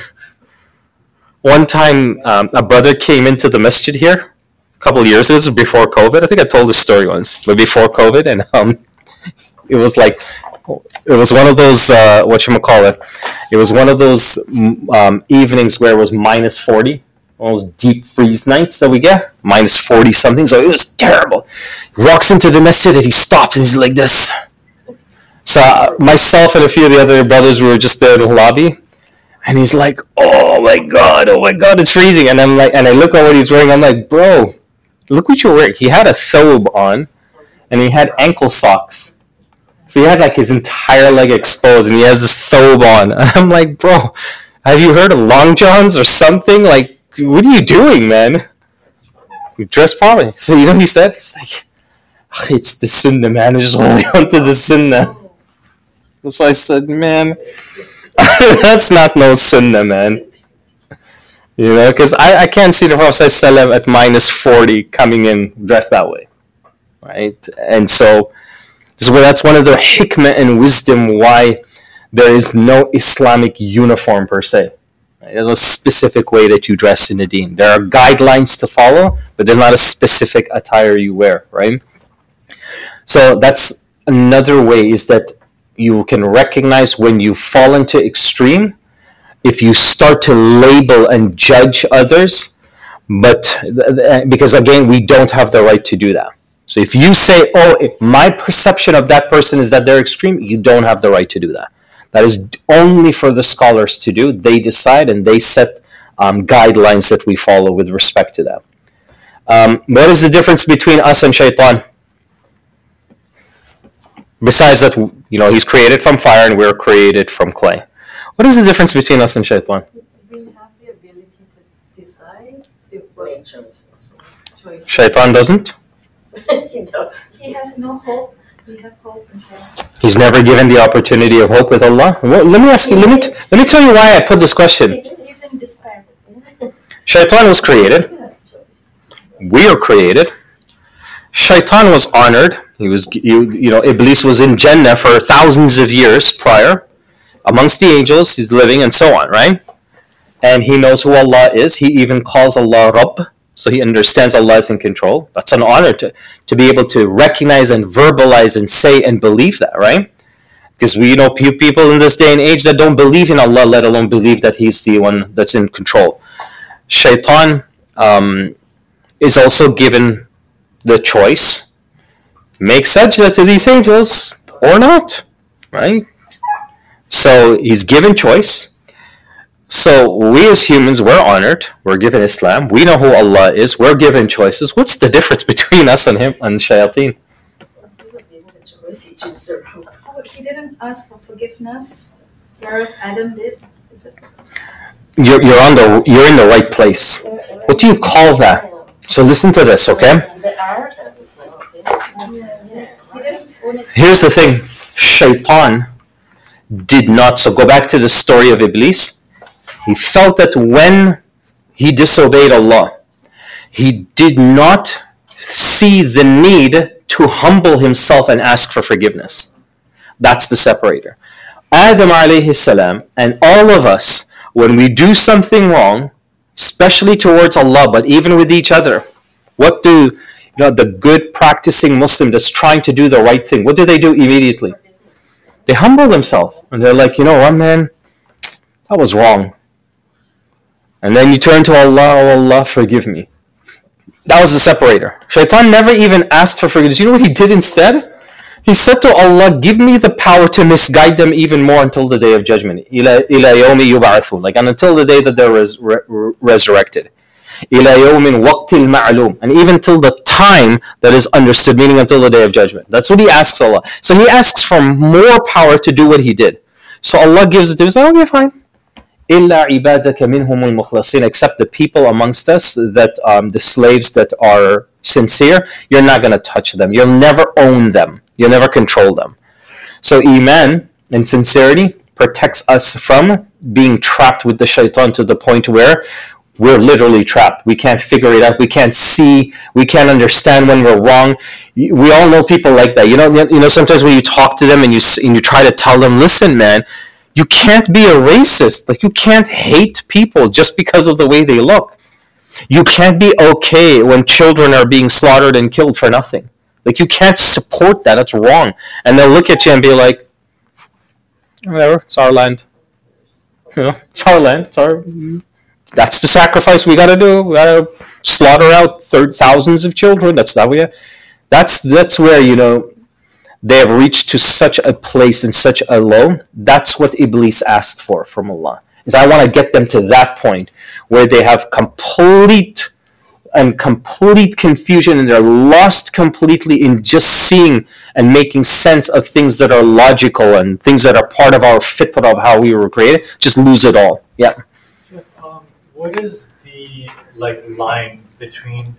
a brother came into the masjid here a couple of years ago. This was before COVID. I think I told this story once, but before COVID, and it was like, it was one of those it was one of those evenings where it was minus 40. One of those deep freeze nights that we get, minus 40 something. So it was terrible. He walks into the masjid and he stops and he's like this. So myself and a few of the other brothers, we were just there in the lobby, and he's like, oh my god, it's freezing. And I'm like, and I look at what he's wearing. I'm like, bro, look what you're wearing. He had a thobe on, and he had ankle socks. So he had like his entire leg exposed, and he has this thobe on. And I'm like, bro, have you heard of long johns or something? Like, what are you doing, man? You dress properly. So you know what he said? He's like, it's the sunnah, man. I'm just holding on to the sunnah. So I said, man, that's not no sunnah, man. You know, because I can't see the Prophet ﷺ at minus 40 coming in dressed that way. Right? And so that's one of the hikmah and wisdom why there is no Islamic uniform per se. Right? There's no specific way that you dress in the deen. There are guidelines to follow, but there's not a specific attire you wear, right? So that's another way, is that you can recognize when you fall into extreme, if you start to label and judge others, but because again, we don't have the right to do that. So if you say, my perception of that person is that they're extreme, you don't have the right to do that. That is only for the scholars to do. They decide and they set guidelines that we follow with respect to that. What is the difference between us and shaitan? Besides that, he's created from fire and we're created from clay. What is the difference between us and shaitan? We have the ability to decide if what choices. Shaitan doesn't? He does. He has no hope. We have hope in him. He's never given the opportunity of hope with Allah. Well, let me ask you. Let me tell you why I put this question. He's in despair. Shaitan was created. We are created. Shaitan was honored. He was, Iblis was in Jannah for thousands of years prior, amongst the angels. He's living and so on, right? And he knows who Allah is. He even calls Allah Rabb, so he understands Allah is in control. That's an honor to be able to recognize and verbalize and say and believe that, right? Because we know people in this day and age that don't believe in Allah, let alone believe that He's the one that's in control. Shaitan is also given the choice. Make sajda to these angels or not, right? So he's given choice. So we as humans, we're honored. We're given Islam. We know who Allah is. We're given choices. What's the difference between us and him and shayateen? He was given the choice. He chose their hope. He didn't ask for forgiveness, whereas Adam did. You're in the right place. What do you call that? So listen to this, okay? Here's the thing. Shaitan did not. So go back to the story of Iblis. He felt that when he disobeyed Allah, he did not see the need to humble himself and ask for forgiveness. That's the separator. Adam alayhi salam and all of us, when we do something wrong, especially towards Allah, but even with each other, what do the good practicing Muslim that's trying to do the right thing, what do they do immediately? They humble themselves and they're like, what, man, that was wrong. And then you turn to Allah, oh Allah, forgive me. That was the separator. Shaitan never even asked for forgiveness. You know what he did instead? He said to Allah, give me the power to misguide them even more until the day of judgment. Ila yawmi yub'athun. Like, until the day that they're resurrected. Ila yawmin waqtil ma'lum. And even till the time that is understood, meaning until the day of judgment. That's what he asks Allah. So he asks for more power to do what he did. So Allah gives it to him. He's like, okay, fine. إِلَّا عِبَادَكَ مِنْهُمُ الْمُخْلَصِينَ. Except the people amongst us, that the slaves that are sincere, you're not going to touch them. You'll never own them. You'll never control them. So Iman and sincerity protects us from being trapped with the shaitan to the point where we're literally trapped. We can't figure it out. We can't see. We can't understand when we're wrong. We all know people like that. You know. Sometimes when you talk to them and you try to tell them, listen, man, you can't be a racist. Like, you can't hate people just because of the way they look. You can't be okay when children are being slaughtered and killed for nothing. Like, you can't support that. That's wrong. And they'll look at you and be like, whatever, it's our land. It's our land. That's the sacrifice we got to do. We got to slaughter out thousands of children. That's not we. That's where they have reached to such a place and such a low. That's what Iblis asked for from Allah. Is I want to get them to that point where they have complete confusion and they're lost completely in just seeing and making sense of things that are logical and things that are part of our fitrah of how we were created. Just lose it all. Yeah. What is the line between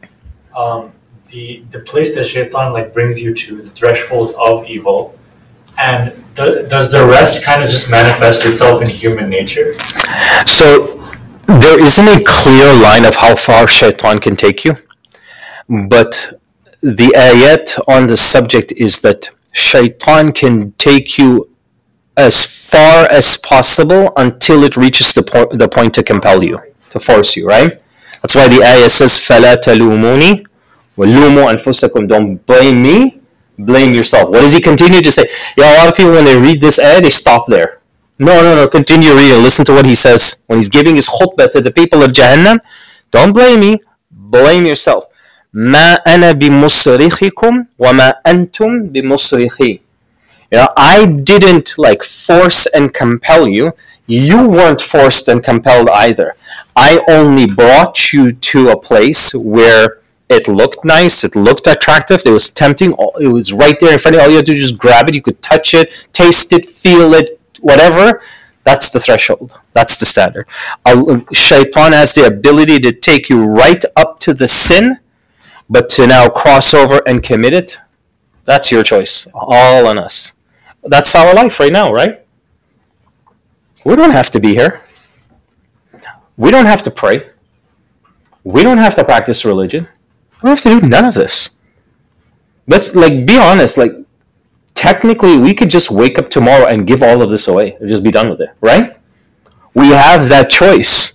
the place that shaitan brings you to, the threshold of evil, and does the rest kind of just manifest itself in human nature? So there isn't a clear line of how far shaitan can take you, but the ayat on the subject is that shaitan can take you as far as possible until it reaches the point to compel you, to force you, right? That's why the ayah says, فَلَا تَلُومُونِي وَلُومُوا أَنفُسَكُمْ. Don't blame me, blame yourself. What does he continue to say? A lot of people, when they read this ayah, they stop there. No, continue reading. Listen to what he says. When he's giving his khutbah to the people of Jahannam, don't blame me, blame yourself. مَا أَنَا بِمُصْرِخِكُمْ وَمَا أَنْتُمْ بِمُصْرِخِي. I didn't force and compel you. You weren't forced and compelled either. I only brought you to a place where it looked nice, it looked attractive, it was tempting, it was right there in front of you. All you had to do was just grab it, you could touch it, taste it, feel it, whatever. That's the threshold. That's the standard. Shaitan has the ability to take you right up to the sin, but to now cross over and commit it, that's your choice. All on us. That's our life right now, right? We don't have to be here. We don't have to pray. We don't have to practice religion. We don't have to do none of this. Let's be honest. Technically, we could just wake up tomorrow and give all of this away and just be done with it, right? We have that choice,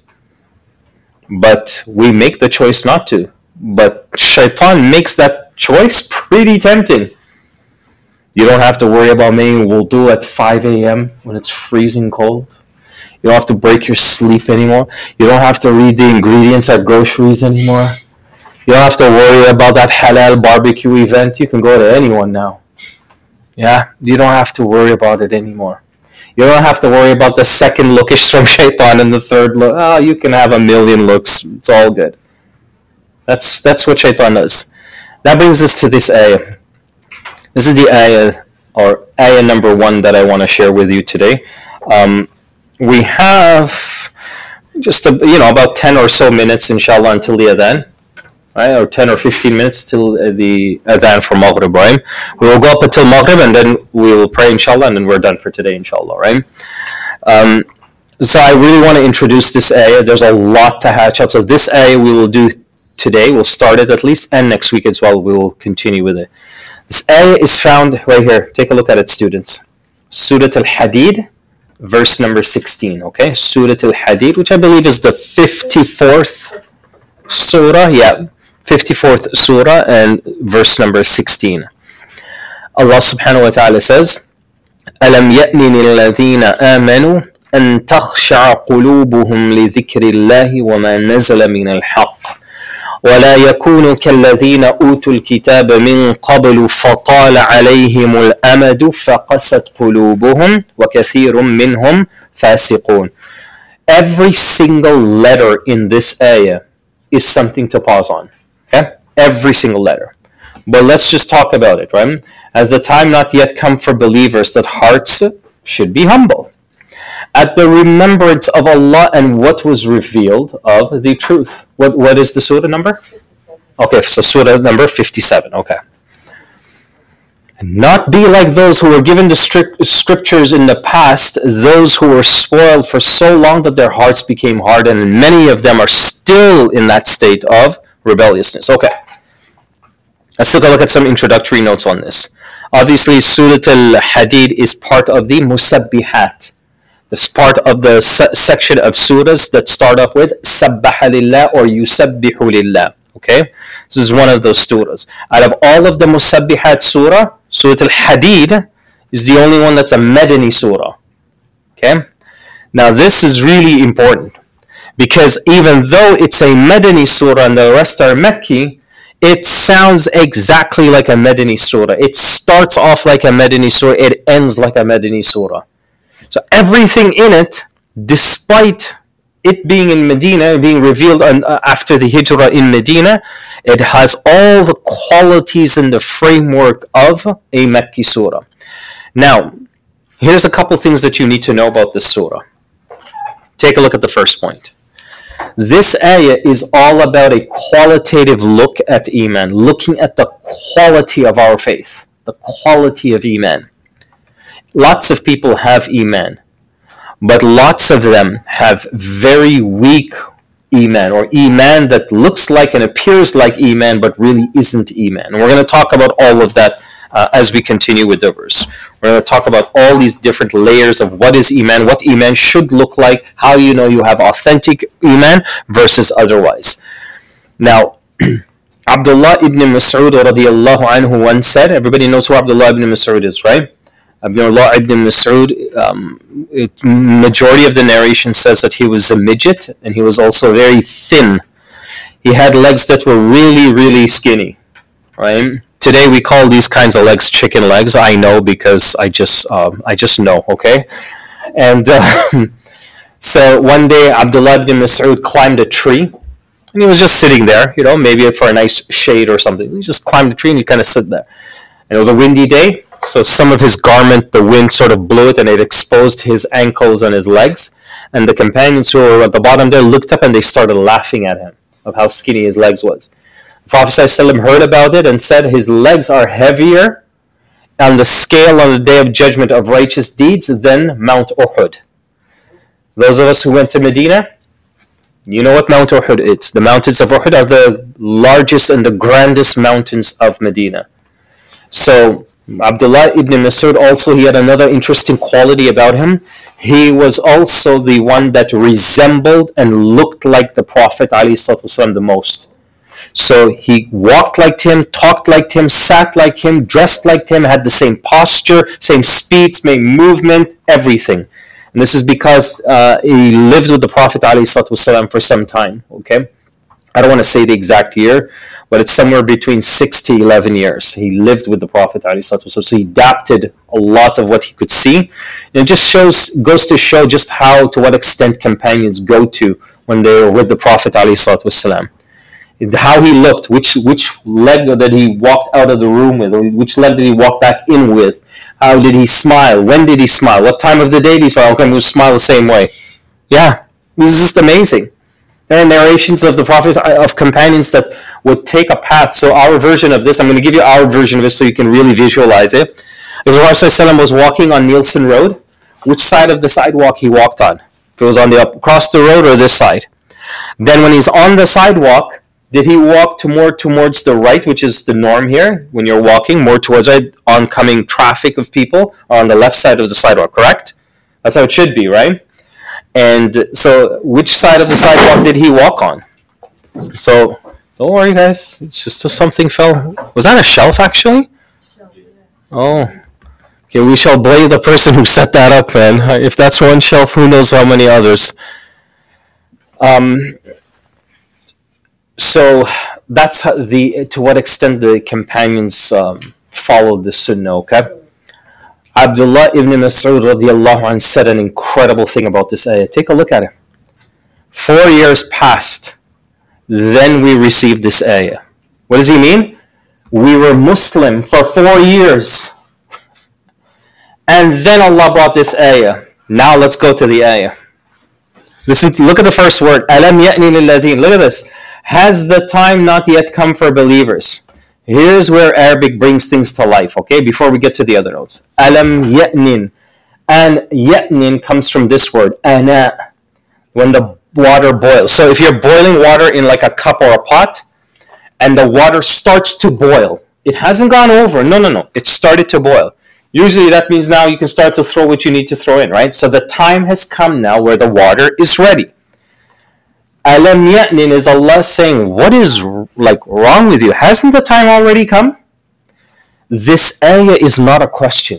but we make the choice not to. But shaitan makes that choice pretty tempting. You don't have to worry about making wudu at 5 a.m. when it's freezing cold. You don't have to break your sleep anymore. You don't have to read the ingredients at groceries anymore. You don't have to worry about that halal barbecue event. You can go to anyone now. Yeah, you don't have to worry about it anymore. You don't have to worry about the second lookish from shaitan and the third look. You can have a million looks. It's all good. That's what shaitan does. That brings us to this ayah. This is the ayah, or ayah number 1 that I want to share with you today. We have just about 10 or so minutes, inshallah, until the adhan. Right, or 10 or 15 minutes till the adhan for Maghrib, right? We will go up until Maghrib and then we will pray, inshallah, and then we're done for today, inshallah, right? So I really want to introduce this ayah. There's a lot to hatch out. So this ayah we will do today. We'll start it at least, and next week as well, we will continue with it. This ayah is found right here. Take a look at it, students. Surah Al-Hadid, verse number 16, okay? Surah Al-Hadid, which I believe is the 54th surah, 54th surah and verse number 16. Allah subhanahu wa ta'ala says, أَلَمْ يَأْنِ لِلَّذِينَ آمَنُوا أَن تَخْشَعَ قُلُوبُهُمْ لِذِكْرِ اللَّهِ وَمَا نَزَلَ مِنَ الْحَقِّ وَلَا يَكُونُوا كَالَّذِينَ أُوتُوا الْكِتَابَ مِنْ قَبْلُ فَطَالَ عَلَيْهِمُ الْأَمَدُ فَقَسَتْ قُلُوبُهُم وَكَثِيرٌ مِّنْهُمْ فَاسِقُونَ. Every single letter in this ayah is something to pause on. Okay? Every single letter. But let's just talk about it, right? Has the time not yet come for believers that hearts should be humble at the remembrance of Allah and what was revealed of the truth? What is the surah number? 57. Okay, so surah number 57. Okay. And not be like those who were given the scriptures in the past, those who were spoiled for so long that their hearts became hardened, and many of them are still in that state of rebelliousness. Okay. Let's take a look at some introductory notes on this. Obviously, Surah Al-Hadid is part of the Musabbihat. This part of the section of surahs that start off with Sabbaha Lillah or Yusabbihu Lillah. Okay? This is one of those surahs. Out of all of the Musabbihat Surah Al-Hadid is the only one that's a Madani surah. Okay? Now this is really important because even though it's a Madani surah and the rest are Mekki, it sounds exactly like a Madani surah. It starts off like a Madani surah. It ends like a Madani surah. So everything in it, despite it being in Medina, being revealed after the Hijrah in Medina, it has all the qualities and the framework of a Mekki surah. Now, here's a couple things that you need to know about this surah. Take a look at the first point. This ayah is all about a qualitative look at Iman, looking at the quality of our faith, the quality of Iman. Lots of people have Iman, but lots of them have very weak Iman, or Iman that looks like and appears like Iman, but really isn't Iman. And we're going to talk about all of that as we continue with the verse. We're going to talk about all these different layers of what is Iman, what Iman should look like, how you know you have authentic Iman versus otherwise. Now, Abdullah ibn Mas'ud radiallahu anhu once said, everybody knows who Abdullah ibn Mas'ud is, right? Abdullah ibn Mas'ud, majority of the narration says that he was a midget and he was also very thin. He had legs that were really, really skinny, right? Today we call these kinds of legs chicken legs. I know because I just know, okay? And so one day Abdullah ibn Mas'ud climbed a tree and he was just sitting there, you know, maybe for a nice shade or something. He just climbed a tree and he kind of stood there. And it was a windy day, so some of his garment, the wind sort of blew it and it exposed his ankles and his legs. And the companions who were at the bottom there looked up and they started laughing at him of how skinny his legs was. The Prophet ﷺ heard about it and said his legs are heavier on the scale on the day of judgment of righteous deeds than Mount Uhud. Those of us who went to Medina, you know what Mount Uhud is. The mountains of Uhud are the largest and the grandest mountains of Medina. So Abdullah ibn Mas'ud also, he had another interesting quality about him. He was also the one that resembled and looked like the Prophet ﷺ the most. So he walked like him, talked like him, sat like him, dressed like him, had the same posture, same speed, same movement, everything. And this is because he lived with the Prophet ﷺ for some time. Okay, I don't want to say the exact year, but it's somewhere between 6 to 11 years. He lived with the Prophet ﷺ, so he adapted a lot of what he could see. And it just goes to show just to what extent companions go to when they're with the Prophet ﷺ. How he looked, which leg that he walked out of the room with, or which leg did he walk back in with, how did he smile, when did he smile, what time of the day did he smile, okay, I'm going to smile the same way. Yeah, this is just amazing. There are narrations of the Prophet, of companions that would take a path. So our version of this, I'm going to give you our version of it so you can really visualize it. If the Prophet ﷺ was walking on Nielsen Road, which side of the sidewalk he walked on? If it was on across the road or this side? Then when he's on the sidewalk, did he walk more towards the right, which is the norm here, when you're walking, more towards oncoming traffic of people, or on the left side of the sidewalk, correct? That's how it should be, right? And so which side of the sidewalk did he walk on? So don't worry, guys. It's just something fell. Was that a shelf, actually? Oh. Okay, we shall blame the person who set that up, man. If that's one shelf, who knows how many others. So that's to what extent the companions followed the Sunnah, okay? Abdullah ibn Mas'ud radiallahu anh said an incredible thing about this ayah. Take a look at it. 4 years passed, then we received this ayah. What does he mean? We were Muslim for 4 years. And then Allah brought this ayah. Now let's go to the ayah. Listen, look at the first word. Alam ya'ni lilladhin. Look at this. Has the time not yet come for believers? Here's where Arabic brings things to life, okay? Before we get to the other notes. Alam ya'nin. And ya'nin comes from this word, ana, when the water boils. So if you're boiling water in like a cup or a pot, and the water starts to boil, it hasn't gone over. No. It started to boil. Usually that means now you can start to throw what you need to throw in, right? So the time has come now where the water is ready. Alam ya'nin is Allah saying, what is wrong with you? Hasn't the time already come? This ayah is not a question.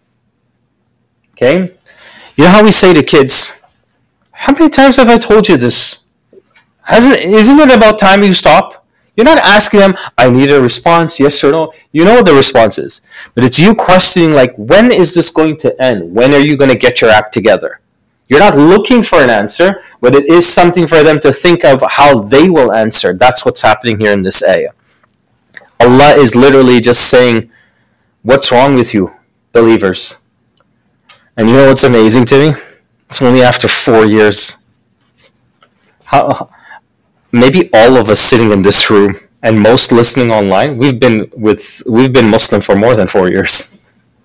Okay? You know how we say to kids, how many times have I told you this? Isn't it about time you stop? You're not asking them, I need a response, yes or no. You know what the response is. But it's you questioning, when is this going to end? When are you going to get your act together? You're not looking for an answer, but it is something for them to think of how they will answer. That's what's happening here in this ayah. Allah is literally just saying, what's wrong with you, believers? And you know what's amazing to me? It's only after 4 years. Maybe all of us sitting in this room and most listening online, we've been Muslim for more than 4 years.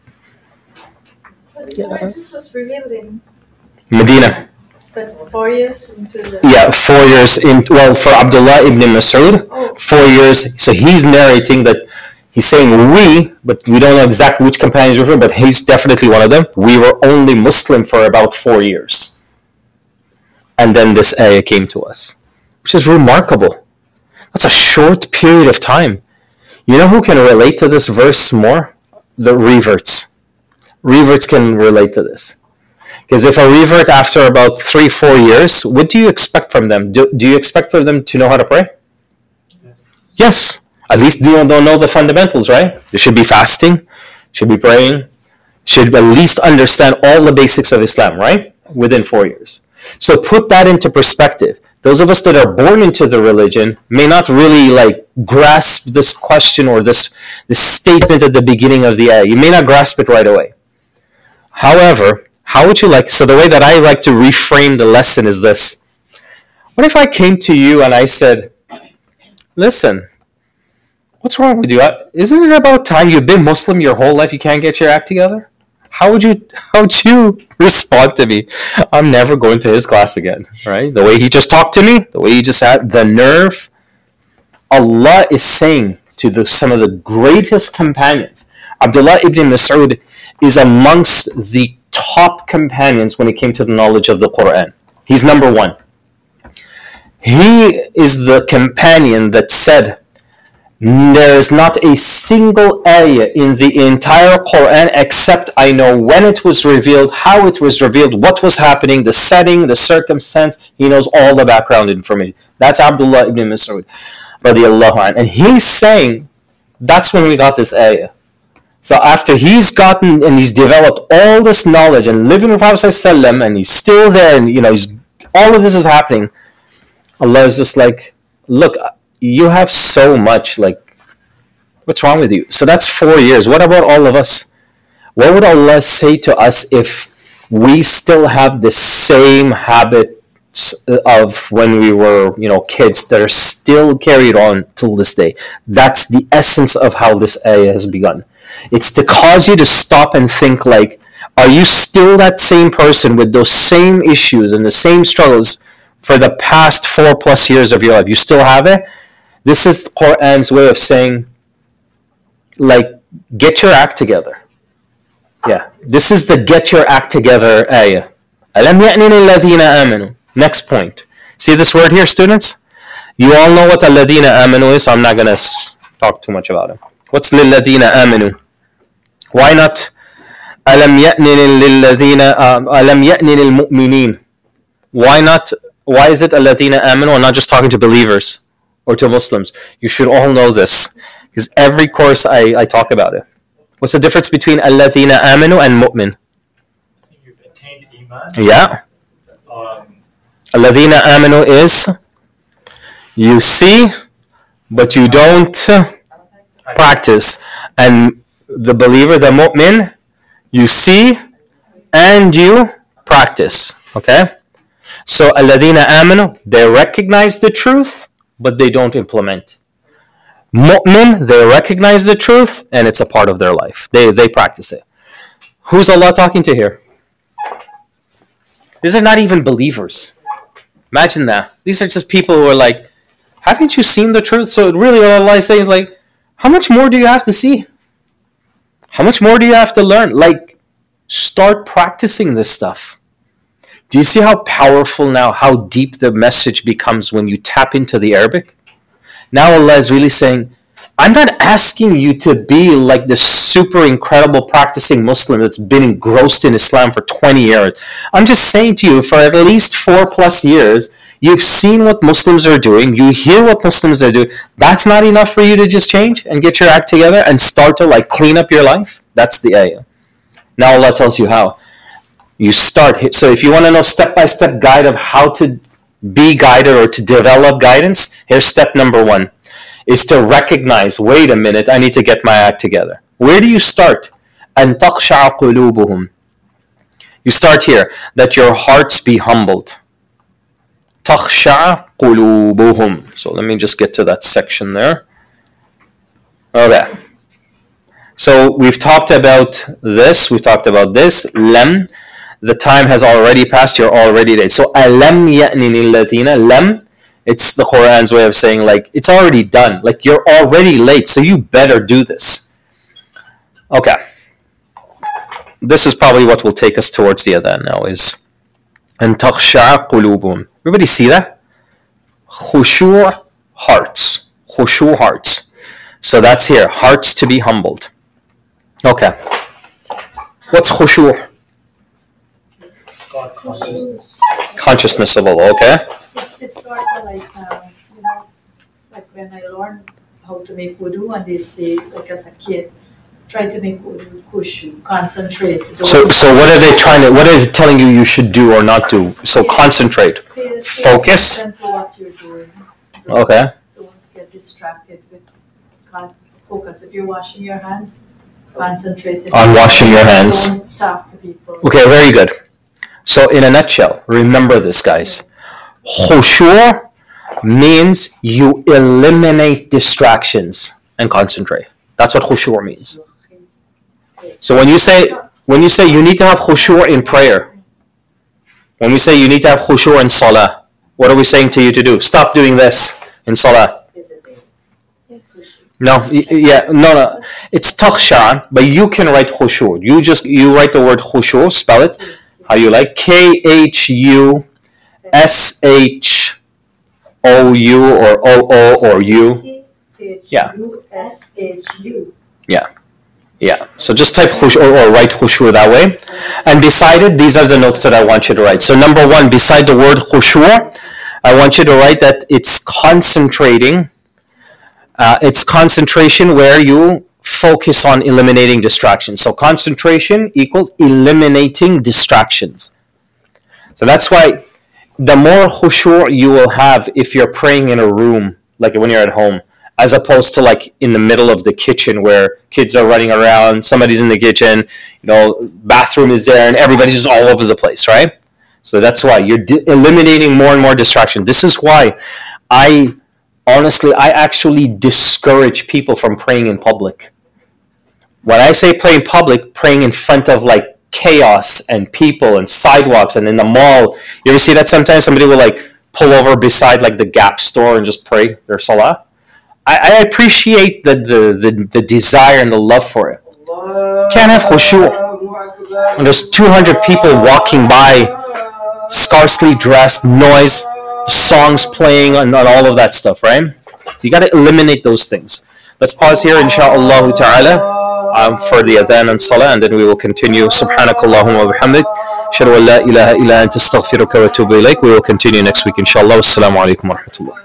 Sorry, this was revealed in Medina. But 4 years into the... Yeah, 4 years for Abdullah ibn Mas'ud, 4 years. So he's narrating that he's saying we, but we don't know exactly which companions refer, but he's definitely one of them. We were only Muslim for about 4 years. And then this ayah came to us, which is remarkable. That's a short period of time. You know who can relate to this verse more? The reverts. Reverts can relate to this. Because if a revert after about 3-4 years, what do you expect from them? Do you expect for them to know how to pray? Yes. At least they'll know the fundamentals, right? They should be fasting, should be praying, should at least understand all the basics of Islam, right? Within 4 years. So put that into perspective. Those of us that are born into the religion may not really grasp this question or this statement at the beginning of the ayah. You may not grasp it right away. However, how would you so the way that I like to reframe the lesson is this. What if I came to you and I said, listen, what's wrong with you? Isn't it about time? You've been Muslim your whole life, you can't get your act together? How would you respond to me? I'm never going to his class again, right? The way he just talked to me, the way he just had the nerve. Allah is saying to some of the greatest companions. Abdullah ibn Mas'ud is amongst the top companions when it came to the knowledge of the Quran. He's number one. He is the companion that said, there is not a single ayah in the entire Quran except I know when it was revealed, how it was revealed, what was happening, the setting, the circumstance. He knows all the background information. That's Abdullah ibn Mas'ud radiallahu anhu. And he's saying, that's when we got this ayah. So after he's gotten and he's developed all this knowledge and living with Prophet ﷺ, and he's still there, and all of this is happening, Allah is just look, you have so much, what's wrong with you? So that's 4 years. What about all of us? What would Allah say to us if we still have the same habits of when we were, kids that are still carried on till this day? That's the essence of how this ayah has begun. It's to cause you to stop and think are you still that same person with those same issues and the same struggles for the past 4+ years of your life? You still have it? This is the Quran's way of saying, get your act together. Yeah, this is the get your act together ayah. Alam ya'nin alladhina amanu. Next point. See this word here, students? You all know what alladhina amanu is, so I'm not going to talk too much about it. What's lilladhina amanu? Why not alam ya'nin lilladhina alam ya'nin almu'minin? Why not? Why is it alladhina amanu and not just talking to believers or to Muslims? You should all know this because every course I talk about it. What's the difference between alladhina amanu and mu'min? You've attained iman. Yeah. Alladhina amanu is you see, but you don't practice. And the believer, the mu'min, you see and you practice. Okay? So alladhina amanu, they recognize the truth, but they don't implement. Mu'min, they recognize the truth and it's a part of their life. They practice it. Who's Allah talking to here? These are not even believers. Imagine that. These are just people who are like, haven't you seen the truth? So really what Allah is saying is like, how much more do you have to see? How much more do you have to learn? Like, start practicing this stuff. Do you see how powerful now, how deep the message becomes when you tap into the Arabic? Now Allah is really saying, I'm not asking you to be like this super incredible practicing Muslim that's been engrossed in Islam for 20 years. I'm just saying to you, for at least 4+ years, you've seen what Muslims are doing, you hear what Muslims are doing. That's not enough for you to just change and get your act together and start to like clean up your life? That's the ayah. Now Allah tells you how. You start. So if you want to know step-by-step guide of how to be guided or to develop guidance, here's step number 1. Is to recognize, wait a minute, I need to get my act together. Where do you start? أَن تَخْشَعَ قُلُوبُهُمْ. You start here, that your hearts be humbled. تَخْشَعَ قُلُوبُهُمْ. So let me just get to that section there. Okay. So we've talked about this, we've talked about this. Lam, the time has already passed, you're already late. So أَلَمْ يَأْنِ لِلَّذِينَ Lam, it's the Quran's way of saying like, it's already done. Like, you're already late, so you better do this. Okay. This is probably what will take us towards the adhan now is أَن تَخْشَعَ قُلُوبُهُمْ. Everybody see that? Khushu' hearts. Khushu' hearts. So that's here. Hearts to be humbled. Okay. What's khushu'? God consciousness. Consciousness of Allah, okay? It's sort of like, like when I learned how to make wudu and they say, like as a kid, try to make wudu, khushu, concentrate. So what are they what are they telling you should do or not do? So concentrate. Focus. Attention to what you're doing. Okay. Don't get distracted with focus. If you're washing your hands, concentrate on washing your hands. Don't talk to people. Okay, very good. So in a nutshell, remember this, guys. Khushu' means you eliminate distractions and concentrate. That's what khushu' means. So when you say you need to have khushu' in prayer, when we say you need to have khushu' in salah, what are we saying to you to do? Stop doing this in salah. No, no. It's takhsha', but you can write khushu'. You write the word khushu', spell it how you like. KHUSHOU or OO or U. Yeah. Yeah. So just type khushu' or write khushu' that way. And beside it, these are the notes that I want you to write. So number 1, beside the word khushu', I want you to write that it's concentrating. It's concentration where you focus on eliminating distractions. So concentration equals eliminating distractions. So that's why the more khushu' you will have if you're praying in a room, like when you're at home, as opposed to like in the middle of the kitchen where kids are running around, somebody's in the kitchen, bathroom is there, and everybody's just all over the place, right? So that's why you're eliminating more and more distraction. This is why I actually discourage people from praying in public. When I say pray in public, praying in front of like chaos and people and sidewalks and in the mall. You ever see that sometimes somebody will like pull over beside like the Gap store and just pray their salah? I appreciate the desire and the love for it. Can't have khushu'. When there's 200 people walking by, scarcely dressed, noise, songs playing and all of that stuff, right? So you got to eliminate those things. Let's pause here, inshaAllah ta'ala, for the adhan and salah, and then we will continue. Subhanakallahumma wa bihamdik. Ashhadu an la ilaha illa anta astaghfiruka wa atubu ilayk. We will continue next week, inshaAllah. Wassalamu alaikum wa rahmatullah.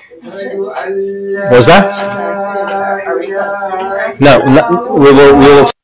What was that? No, we will